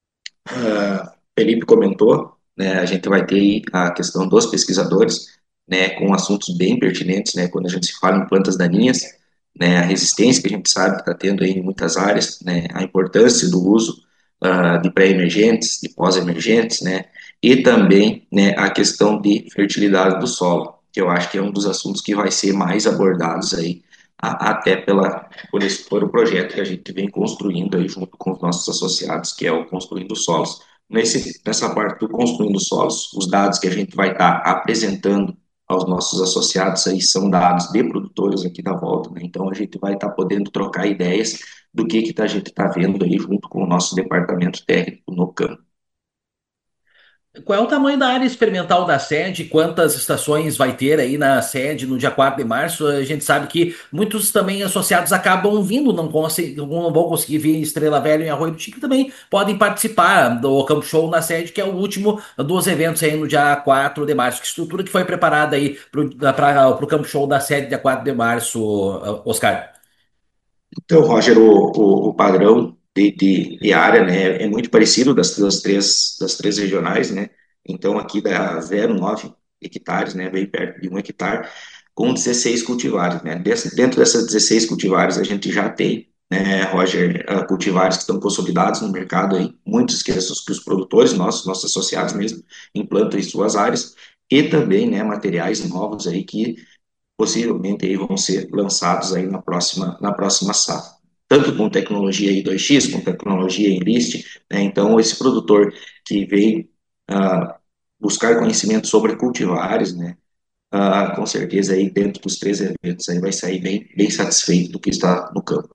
Uh, Felipe comentou, né, a gente vai ter aí a questão dos pesquisadores, né, com assuntos bem pertinentes, né, quando a gente se fala em plantas daninhas, né, a resistência que a gente sabe que está tendo aí em muitas áreas, né, a importância do uso uh, de pré-emergentes, de pós-emergentes, né, e também, né, a questão de fertilidade do solo, que eu acho que é um dos assuntos que vai ser mais abordados aí até pela, por, esse, por o projeto que a gente vem construindo aí junto com os nossos associados, que é o Construindo Solos. Nesse, nessa parte do Construindo Solos, os dados que a gente vai estar apresentando aos nossos associados aí são dados de produtores aqui da volta, né? Então a gente vai estar tá podendo trocar ideias do que que a gente está vendo aí junto com o nosso departamento técnico no campo. Qual é o tamanho da área experimental da sede? Quantas estações vai ter aí na sede no dia quatro de março? A gente sabe que muitos também associados acabam vindo, não, consegui, não vão conseguir vir em Estrela Velha e em Arroio do Tigre, também podem participar do Campo Show na sede, que é o último dos eventos aí no dia quatro de março. Que estrutura que foi preparada aí para o Campo Show da sede dia quatro de março, Oscar? Então, Roger, o, o, o padrão de, de, de área, né, é muito parecido das, das, três, das três regionais, né? Então, aqui dá zero vírgula nove hectares, né, bem perto de um hectare, com dezesseis cultivares, né? Desse, dentro dessas dezesseis cultivares, a gente já tem, né, Roger, uh, cultivares que estão consolidados no mercado aí, muitos que, os, que os produtores, nossos, nossos associados mesmo, implantam em suas áreas, e também, né, materiais novos aí que possivelmente aí vão ser lançados aí na próxima, na próxima safra. Tanto com tecnologia I dois X, com tecnologia Enlist, né? Então, esse produtor que veio uh, buscar conhecimento sobre cultivares, né? Uh, com certeza aí dentro dos três eventos aí vai sair bem, bem satisfeito do que está no campo.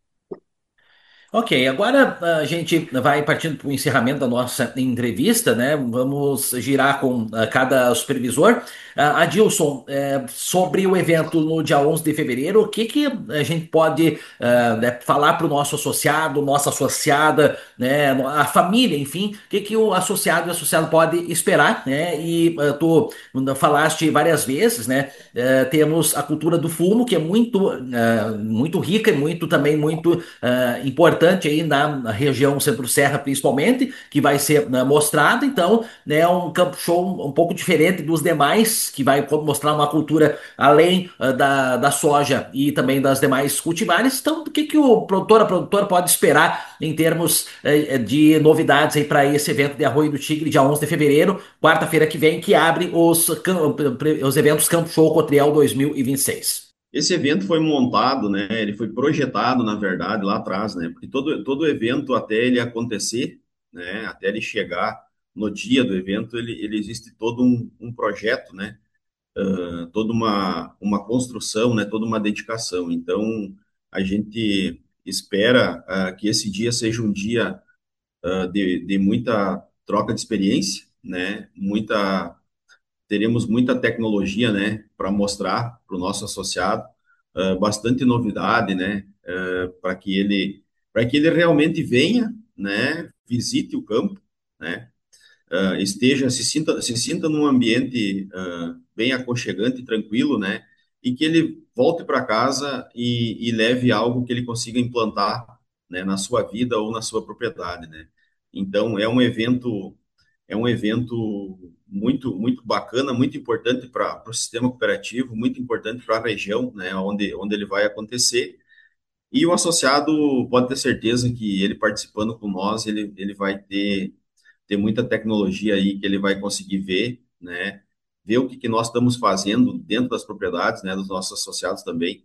Ok, agora a gente vai partindo para o encerramento da nossa entrevista, né? Vamos girar com uh, cada supervisor. Uh, Adilson, eh, sobre o evento no dia onze de fevereiro, o que que a gente pode uh, né, falar para o nosso associado, nossa associada, né, a família, enfim, o que que o associado e o associado pode esperar, né? E uh, tu falaste várias vezes, né? Uh, temos a cultura do fumo, que é muito, uh, muito rica e muito também muito uh, importante aí na, na região Centro-Serra, principalmente, que vai ser né, mostrado. Então, né, um campo show um pouco diferente dos demais, que vai mostrar uma cultura além uh, da, da soja e também das demais cultivares. Então, o que, que o produtor, a produtora pode esperar em termos uh, de novidades aí para esse evento de Arroio do Tigre, dia onze de fevereiro, quarta-feira que vem, que abre os, os eventos Campo Show Cotriel dois mil e vinte e seis? Esse evento foi montado, né? Ele foi projetado, na verdade, lá atrás, né? Porque todo, todo evento, até ele acontecer, né? Até ele chegar no dia do evento, ele, ele existe todo um, um projeto, né? Uh, toda uma, uma construção, né? Toda uma dedicação. Então, a gente espera uh, que esse dia seja um dia uh, de, de muita troca de experiência, né? Muita teremos muita tecnologia, né, para mostrar para o nosso associado, uh, bastante novidade, né, uh, para que ele, para que ele realmente venha, né, visite o campo, né, uh, esteja, se sinta, se sinta num ambiente uh, bem aconchegante e tranquilo, né, e que ele volte para casa e, e leve algo que ele consiga implantar, né, na sua vida ou na sua propriedade, né. Então, é um evento é um evento muito, muito bacana, muito importante para o sistema cooperativo, muito importante para a região, né, onde, onde ele vai acontecer. E o associado pode ter certeza que ele participando com nós, ele, ele vai ter, ter muita tecnologia aí que ele vai conseguir ver, né, ver o que, que nós estamos fazendo dentro das propriedades, né, dos nossos associados também.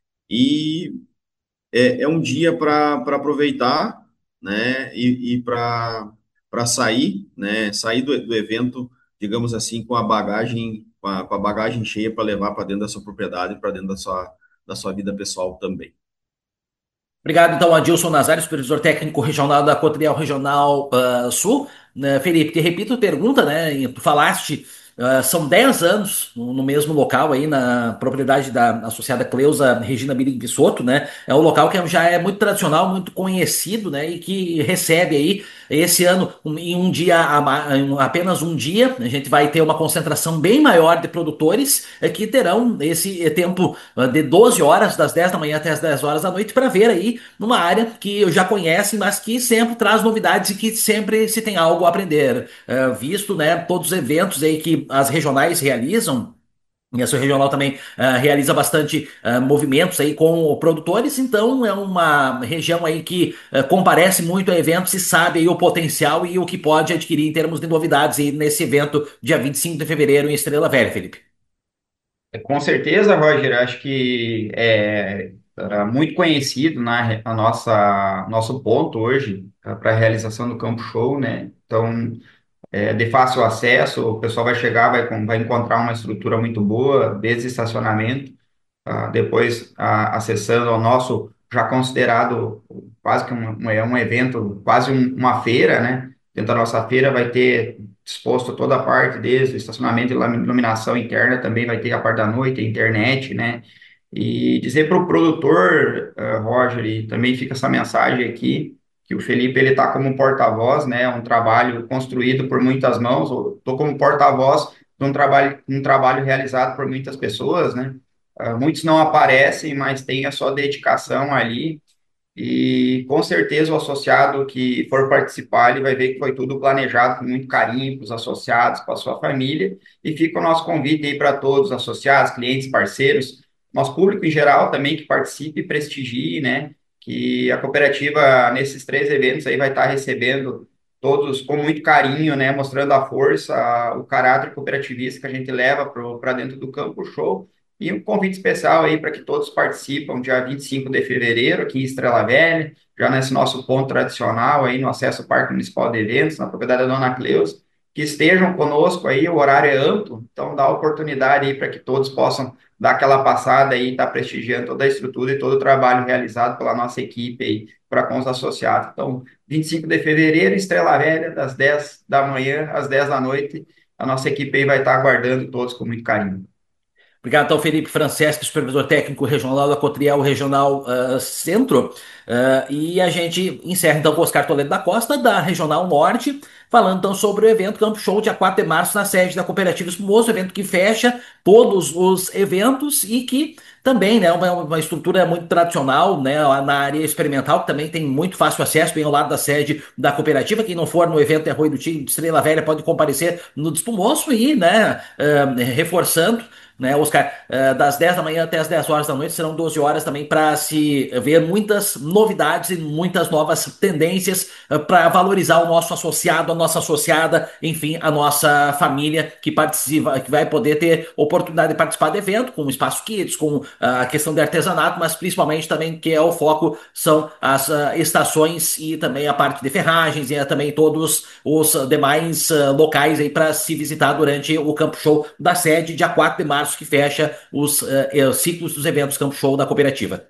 E é, é um dia para aproveitar, né, e, e para para sair, né, sair do, do evento, digamos assim, com a bagagem, com a, com a bagagem cheia para levar para dentro da sua propriedade, para dentro da sua, da sua vida pessoal também. Obrigado, então, Adilson Nazário, supervisor técnico regional da Cotriel Regional uh, Sul. Uh, Felipe, te repito a pergunta, né? Tu falaste, uh, são dez anos no, no mesmo local aí, na propriedade da associada Cleusa Regina Biring Pissotto, né? É um local que já é muito tradicional, muito conhecido, né? E que recebe aí, esse ano, um, em um dia, em apenas um dia, a gente vai ter uma concentração bem maior de produtores eh, que terão esse tempo uh, de doze horas, das dez da manhã até as dez horas da noite, para ver aí numa área que já conhecem, mas que sempre traz novidades e que sempre se tem algo a aprender. É, visto, né, todos os eventos aí que as regionais realizam, e a sua regional também uh, realiza bastante uh, movimentos aí com produtores, então é uma região aí que uh, comparece muito a eventos e sabe aí o potencial e o que pode adquirir em termos de novidades aí nesse evento dia vinte e cinco de fevereiro em Estrela Velha, Felipe. Com certeza, Roger, acho que é, era muito conhecido, né, a nossa nosso ponto hoje para a realização do Campo Show, né? Então, é, de fácil acesso, o pessoal vai chegar, vai, vai encontrar uma estrutura muito boa, desde estacionamento, ah, depois ah, acessando ao nosso já considerado quase que um, um, é um evento, quase um, uma feira, né? Dentro da nossa feira vai ter disposto toda a parte, desde o estacionamento e iluminação interna, também vai ter a parte da noite, a internet, né? E dizer para o produtor, uh, Roger, e também fica essa mensagem aqui, que o Felipe ele está como porta-voz, né? Um trabalho construído por muitas mãos. Estou como porta-voz de um trabalho, um trabalho realizado por muitas pessoas, né? Uh, muitos não aparecem, mas têm a sua dedicação ali. E com certeza o associado que for participar, ele vai ver que foi tudo planejado com muito carinho para os associados, para a sua família. E fica o nosso convite aí para todos os associados, clientes, parceiros, nosso público em geral também que participe e prestigie, né? Que a cooperativa, nesses três eventos aí, vai estar recebendo todos com muito carinho, né? Mostrando a força, o caráter cooperativista que a gente leva para dentro do Campo Show. E um convite especial aí para que todos participam dia vinte e cinco de fevereiro, aqui em Estrela Velha, já nesse nosso ponto tradicional aí no acesso ao Parque Municipal de Eventos, na propriedade da Dona Cleusa, que estejam conosco aí, o horário é amplo, então dá oportunidade aí para que todos possam dar aquela passada aí, estar tá prestigiando toda a estrutura e todo o trabalho realizado pela nossa equipe aí, para com os associados. Então, vinte e cinco de fevereiro, Estrela Velha, das dez da manhã às dez da noite, a nossa equipe aí vai estar tá aguardando todos com muito carinho. Obrigado, então, Felipe Franceschi, supervisor técnico regional da Cotriel Regional uh, Centro. Uh, e a gente encerra, então, com o Oscar Toledo da Costa, da Regional Norte, falando, então, sobre o evento Campo Show, dia quatro de março, na sede da Cooperativa Espumoso, evento que fecha todos os eventos e que também, né, uma, uma estrutura muito tradicional, né, na área experimental, que também tem muito fácil acesso, bem ao lado da sede da cooperativa. Quem não for no evento é Arroio do Tigre, de Estrela Velha, pode comparecer no Espumoso e, né, uh, reforçando, né, Oscar, uh, das dez da manhã até as dez horas da noite, serão doze horas também para se ver muitas novidades e muitas novas tendências uh, para valorizar o nosso associado, a nossa associada, enfim, a nossa família que participa, que vai poder ter oportunidade de participar do evento, com espaço kids, com uh, a questão de artesanato, mas principalmente também que é o foco são as uh, estações e também a parte de ferragens e uh, também todos os uh, demais uh, locais aí para se visitar durante o Campo Show da sede, dia quatro de março, que fecha os uh, ciclos dos eventos Campo Show da cooperativa.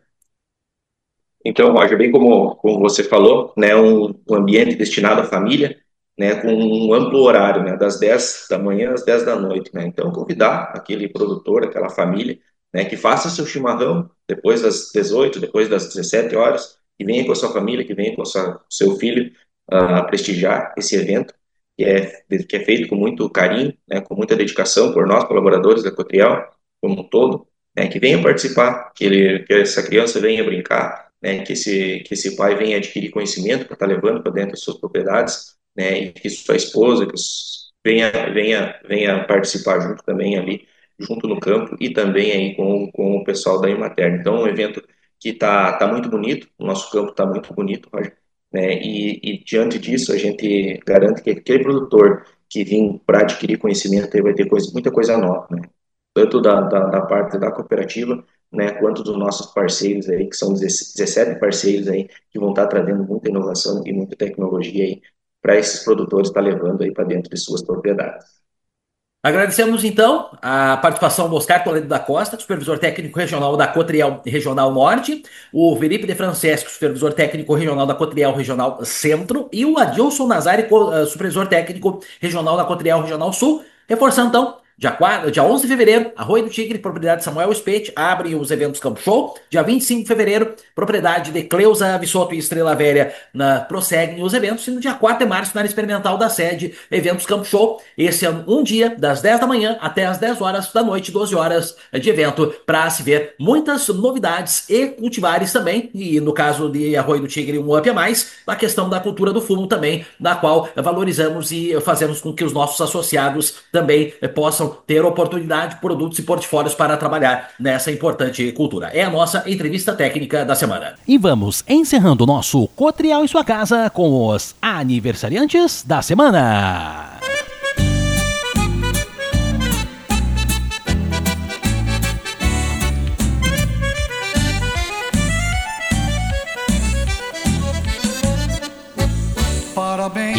Então, Roger, bem como, como você falou, né, um, um ambiente destinado à família, né, com um amplo horário, né, das dez da manhã às dez da noite, né, então convidar aquele produtor, aquela família, né, que faça seu chimarrão depois das dezoito, depois das dezessete horas, que venha com a sua família, que venha com o seu filho uh, prestigiar esse evento, que é, que é feito com muito carinho, né, com muita dedicação por nós, colaboradores da Cotriel, como um todo, né, que venha participar, que, ele, que essa criança venha brincar, né, que, esse, que esse pai venha adquirir conhecimento para estar levando para dentro das suas propriedades, né, e que sua esposa que venha, venha, venha participar junto também ali, junto no campo, e também aí com, com o pessoal da Emater. Então, é um evento que está tá muito bonito, o nosso campo está muito bonito, Roger, né, e, e diante disso a gente garante que aquele produtor que vem para adquirir conhecimento ele vai ter coisa, muita coisa nova, né, tanto da, da, da parte da cooperativa, né, quanto dos nossos parceiros aí, que são dezessete parceiros aí, que vão estar trazendo muita inovação e muita tecnologia aí, para esses produtores estar levando aí para dentro de suas propriedades. Agradecemos, então, a participação do Oscar Toledo da Costa, supervisor técnico regional da Cotriel Regional Norte, o Felipe de Franceschi, supervisor técnico regional da Cotriel Regional Centro, e o Adilson Nazari, supervisor técnico regional da Cotriel Regional Sul. Reforçando, então, dia, quatro, dia onze de fevereiro, Arroio do Tigre, propriedade Samuel Spete, abrem os eventos Campo Show. Dia vinte e cinco de fevereiro, propriedade de Cleusa Vissoto e Estrela Velha, na, prosseguem os eventos. E no dia quatro de março, na área experimental da sede, eventos Campo Show. Esse é um dia, das dez da manhã até as dez horas da noite, doze horas de evento, para se ver muitas novidades e cultivares também. E no caso de Arroio do Tigre, um up a mais, a questão da cultura do fumo também, na qual valorizamos e fazemos com que os nossos associados também possam ter oportunidade, produtos e portfólios para trabalhar nessa importante cultura. É a nossa entrevista técnica da semana. E vamos encerrando o nosso Cotriel em sua casa com os aniversariantes da semana.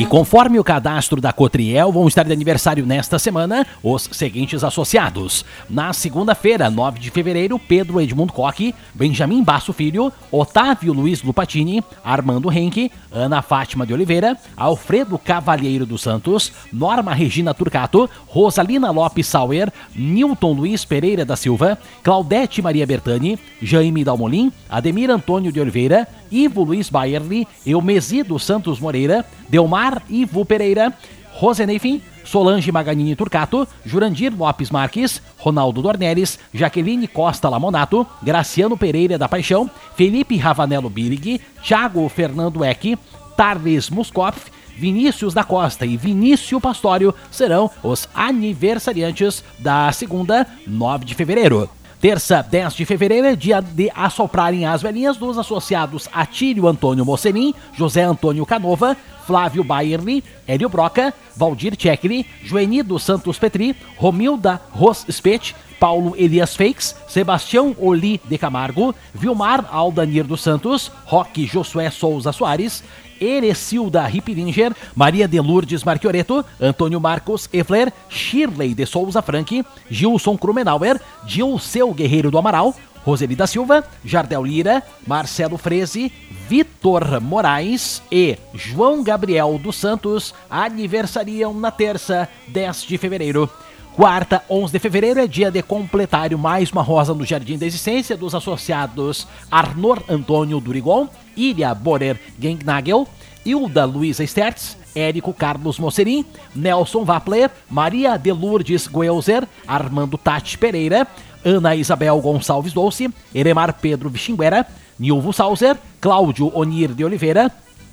E conforme o cadastro da Cotriel, vão estar de aniversário nesta semana os seguintes associados. Na segunda-feira, nove de fevereiro, Pedro Edmundo Coque, Benjamin Basso Filho, Otávio Luiz Lupatini, Armando Henke, Ana Fátima de Oliveira, Alfredo Cavalheiro dos Santos, Norma Regina Turcato, Rosalina Lopes Sauer, Nilton Luiz Pereira da Silva, Claudete Maria Bertani, Jaime Dalmolin, Ademir Antônio de Oliveira, Ivo Luiz Baerli, Eumesido Santos Moreira, Delmar Ivo Pereira, Rosenefim, Solange Maganini Turcato, Jurandir Lopes Marques, Ronaldo Dornelles, Jaqueline Costa Lamonato, Graciano Pereira da Paixão, Felipe Ravanello Billig, Thiago Fernando Eck, Tarles Muscoff, Vinícius da Costa e Vinícius Pastório serão os aniversariantes da segunda, nove de fevereiro. Terça, dez de fevereiro, é dia de assoprarem as velhinhas dos associados Atílio Antônio Mocenin, José Antônio Canova, Flávio Baerli, Hélio Broca, Valdir Tchekli, Joenido Santos Petri, Romilda Ros Spet, Paulo Elias Feix, Sebastião Oli de Camargo, Vilmar Aldanir dos Santos, Roque Josué Souza Soares, Erecilda Ripilinger, Maria de Lourdes Marchioreto, Antônio Marcos Efler, Shirley de Souza Franque, Gilson Krumenauer, Dilceu Guerreiro do Amaral, Roseli da Silva, Jardel Lira, Marcelo Freze, Vitor Moraes e João Gabriel dos Santos aniversariam na terça, dez de fevereiro. Quarta, onze de fevereiro, é dia de completário mais uma rosa no Jardim da Existência dos associados Arnor Antônio Durigon, Ilha Borer Gengnagel, Hilda Luiza Stertz, Érico Carlos Mocerim, Nelson Wappler, Maria de Lourdes Goelzer, Armando Tati Pereira, Ana Isabel Gonçalves Dolce, Eremar Pedro Vixinguera, Nilvo Sauser, Cláudio Onir de Oliveira,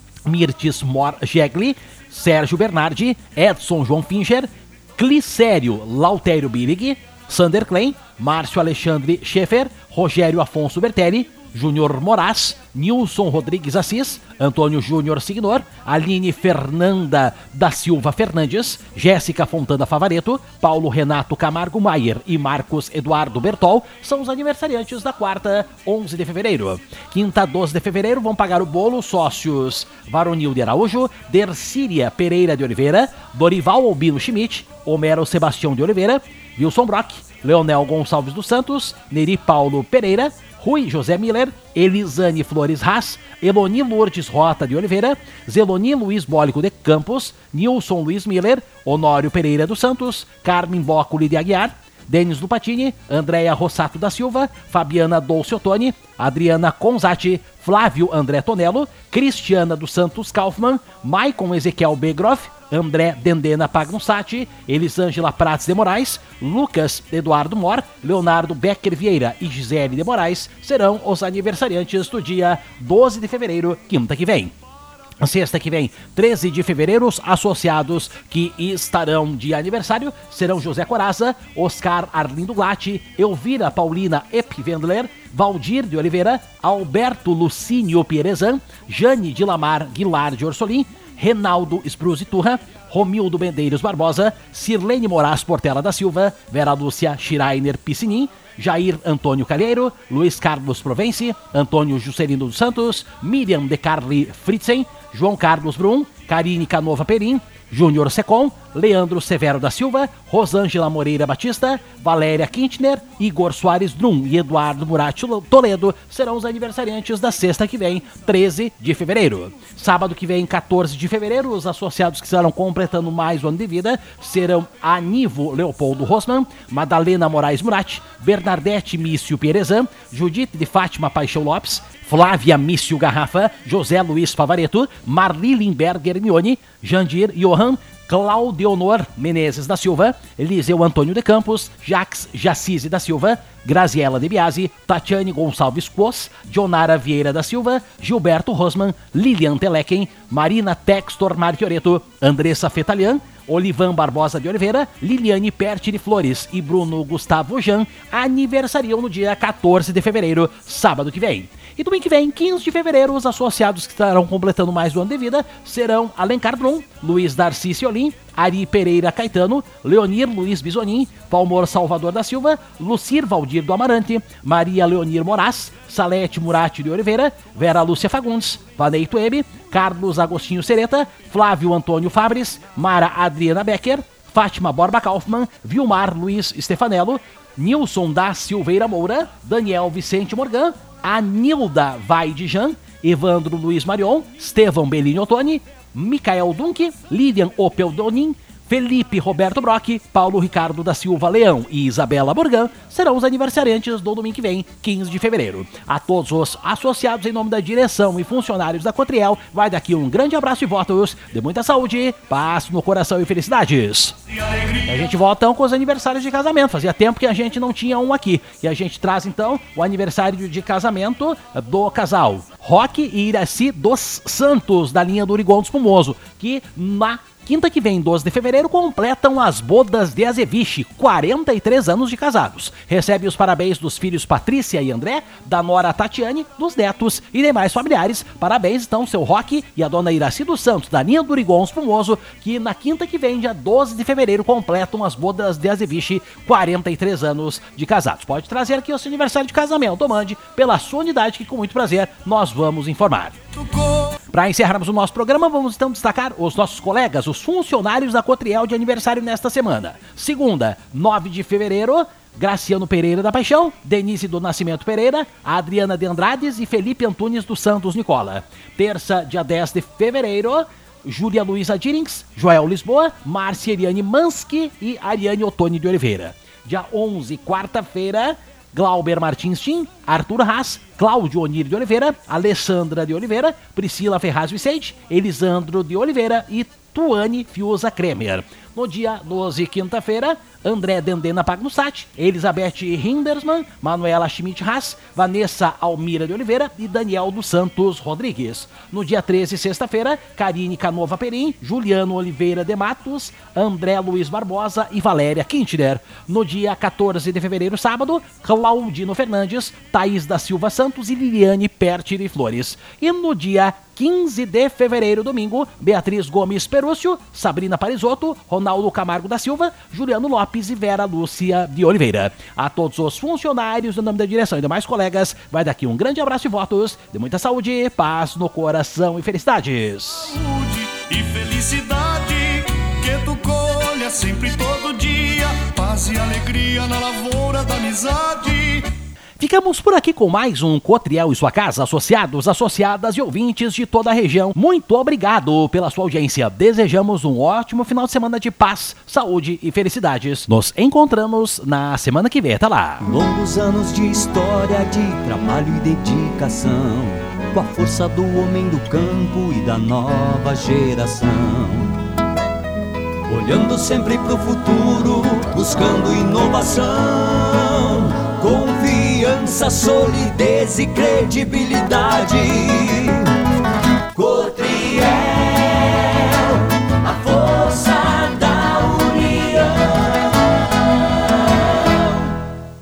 Mirtes Mor Gegli, Sérgio Bernardi, Edson João Finger, Clicério Lautério Billig, Sander Klein, Márcio Alexandre Schaeffer, Rogério Afonso Bertelli, Júnior Moraes, Nilson Rodrigues Assis, Antônio Júnior Signor, Aline Fernanda da Silva Fernandes, Jéssica Fontana Favareto, Paulo Renato Camargo Maier e Marcos Eduardo Bertol são os aniversariantes da quarta, onze de fevereiro. Quinta, doze de fevereiro, vão pagar o bolo sócios Varonil de Araújo, Dercíria Pereira de Oliveira, Dorival Albino Schmidt, Homero Sebastião de Oliveira, Wilson Brock, Leonel Gonçalves dos Santos, Neri Paulo Pereira, Rui José Miller, Elisane Flores Haas, Eloni Lourdes Rota de Oliveira, Zeloni Luiz Bólico de Campos, Nilson Luiz Miller, Honório Pereira dos Santos, Carmen Bócoli de Aguiar, Denis Lupatini, Andréia Rossato da Silva, Fabiana Dolce Ottoni, Adriana Conzati, Flávio André Tonello, Cristiana dos Santos Kaufmann, Maicon Ezequiel Begroff, André Dendena Pagnussati, Elisângela Prates de Moraes, Lucas Eduardo Mor, Leonardo Becker Vieira e Gisele de Moraes serão os aniversariantes do dia doze de fevereiro, quinta que vem. Sexta que vem, treze de fevereiro, os associados que estarão de aniversário serão José Coraza, Oscar Arlindo Glatti, Elvira Paulina Epivendler, Valdir de Oliveira, Alberto Lucínio Pierezan, Jane de Lamar Guilar de Orsolim, Renaldo Spruzzi Turra, Romildo Medeiros Barbosa, Sirlene Moraes Portela da Silva, Vera Lúcia Schreiner Piscinin, Jair Antônio Calheiro, Luiz Carlos Provence, Antônio Juscelino dos Santos, Miriam de Carli Fritzen, João Carlos Brum, Karine Canova Perim, Júnior Secom, Leandro Severo da Silva, Rosângela Moreira Batista, Valéria Kintner, Igor Soares Drum e Eduardo Murat Toledo serão os aniversariantes da sexta que vem, treze de fevereiro. Sábado que vem, quatorze de fevereiro, os associados que estarão completando mais um ano de vida serão Anivo Leopoldo Rosman, Madalena Moraes Murat, Bernadette Mício Pierezan, Judite de Fátima Paixão Lopes, Flávia Mício Garrafa, José Luiz Favareto, Marli Limberger Hermione, Jandir Johan, Claudionor Menezes da Silva, Eliseu Antônio de Campos, Jax Jacise da Silva, Graziela de Biasi, Tatiane Gonçalves Quos, Dionara Vieira da Silva, Gilberto Rosman, Lilian Telequem, Marina Textor Marchioreto, Andressa Fetalian, Olivan Barbosa de Oliveira, Liliane Perti de Flores e Bruno Gustavo Jan aniversariam no dia quatorze de fevereiro, sábado que vem. E domingo que vem, quinze de fevereiro, os associados que estarão completando mais do ano de vida serão Alencar Drum, Luiz Darcy Ciolim, Ari Pereira Caetano, Leonir Luiz Bisonin, Palmor Salvador da Silva, Lucir Valdir do Amarante, Maria Leonir Moraes, Salete Murati de Oliveira, Vera Lúcia Fagundes, Vanei Tuebe, Carlos Agostinho Sereta, Flávio Antônio Fabres, Mara Adriana Becker, Fátima Borba Kaufmann, Vilmar Luiz Stefanello, Nilson da Silveira Moura, Daniel Vicente Morgan, Anilda Vaidijan, Evandro Luiz Marion, Estevão Bellini Ottoni, Micael Dunque, Lilian Opel Donin, Felipe Roberto Brock, Paulo Ricardo da Silva Leão e Isabela Borgan serão os aniversariantes do domingo que vem, quinze de fevereiro. A todos os associados em nome da direção e funcionários da Cotriel, vai daqui um grande abraço e votos de muita saúde, paz no coração e felicidades. E a gente volta então com os aniversários de casamento. Fazia tempo que a gente não tinha um aqui. E a gente traz então o aniversário de casamento do casal Roque e Iraci dos Santos, da linha do Urigon do Espumoso, que na quinta que vem, doze de fevereiro, completam as bodas de Azeviche, quarenta e três anos de casados. Recebe os parabéns dos filhos Patrícia e André, da nora Tatiane, dos netos e demais familiares. Parabéns então, seu Roque e a dona Iraci dos Santos, da linha do Urigon Espumoso, que na quinta que vem, dia doze de fevereiro, completam as bodas de Azeviche, quarenta e três anos de casados. Pode trazer aqui o seu aniversário de casamento, mande pela sua unidade, que com muito prazer nós vamos informar. Para encerrarmos o nosso programa, vamos então destacar os nossos colegas, os funcionários da Cotriel de aniversário nesta semana. Segunda, nove de fevereiro, Graciano Pereira da Paixão, Denise do Nascimento Pereira, Adriana de Andrades e Felipe Antunes dos Santos Nicola. Terça, dia dez de fevereiro, Júlia Luiza Dirings, Joel Lisboa, Márcia Eriane Mansky e Ariane Ottoni de Oliveira. Dia onze, quarta-feira, Glauber Martins Tim, Arthur Haas, Cláudio Onir de Oliveira, Alessandra de Oliveira, Priscila Ferraz Vicente, Elisandro de Oliveira e Tuane Fiuza Kremer. No dia doze, quinta-feira, André Dendena Pagnussat, Elizabeth Hindersman, Manuela Schmidt Haas, Vanessa Almira de Oliveira e Daniel dos Santos Rodrigues. No dia treze, sexta-feira, Karine Canova Perim, Juliano Oliveira de Matos, André Luiz Barbosa e Valéria Quintner. No dia quatorze de fevereiro, sábado, Claudino Fernandes, Thaís da Silva Santos e Liliane Perti de Flores. E no dia quinze de fevereiro, domingo, Beatriz Gomes Perúcio, Sabrina Parisotto, Ronaldo Camargo da Silva, Juliano Lopes e Vera Lúcia de Oliveira. A todos os funcionários, no nome da direção e demais colegas, vai daqui um grande abraço e votos de muita saúde, paz no coração e felicidades. Saúde e felicidade que tu colha sempre todo dia, paz e alegria na lavoura da amizade. Ficamos por aqui com mais um Cotriel e sua casa, associados, associadas e ouvintes de toda a região. Muito obrigado pela sua audiência. Desejamos um ótimo final de semana de paz, saúde e felicidades. Nos encontramos na semana que vem. Até lá. Longos anos de história, de trabalho e dedicação, com a força do homem do campo e da nova geração. Olhando sempre pro futuro, buscando inovação, confiança, solidez e credibilidade.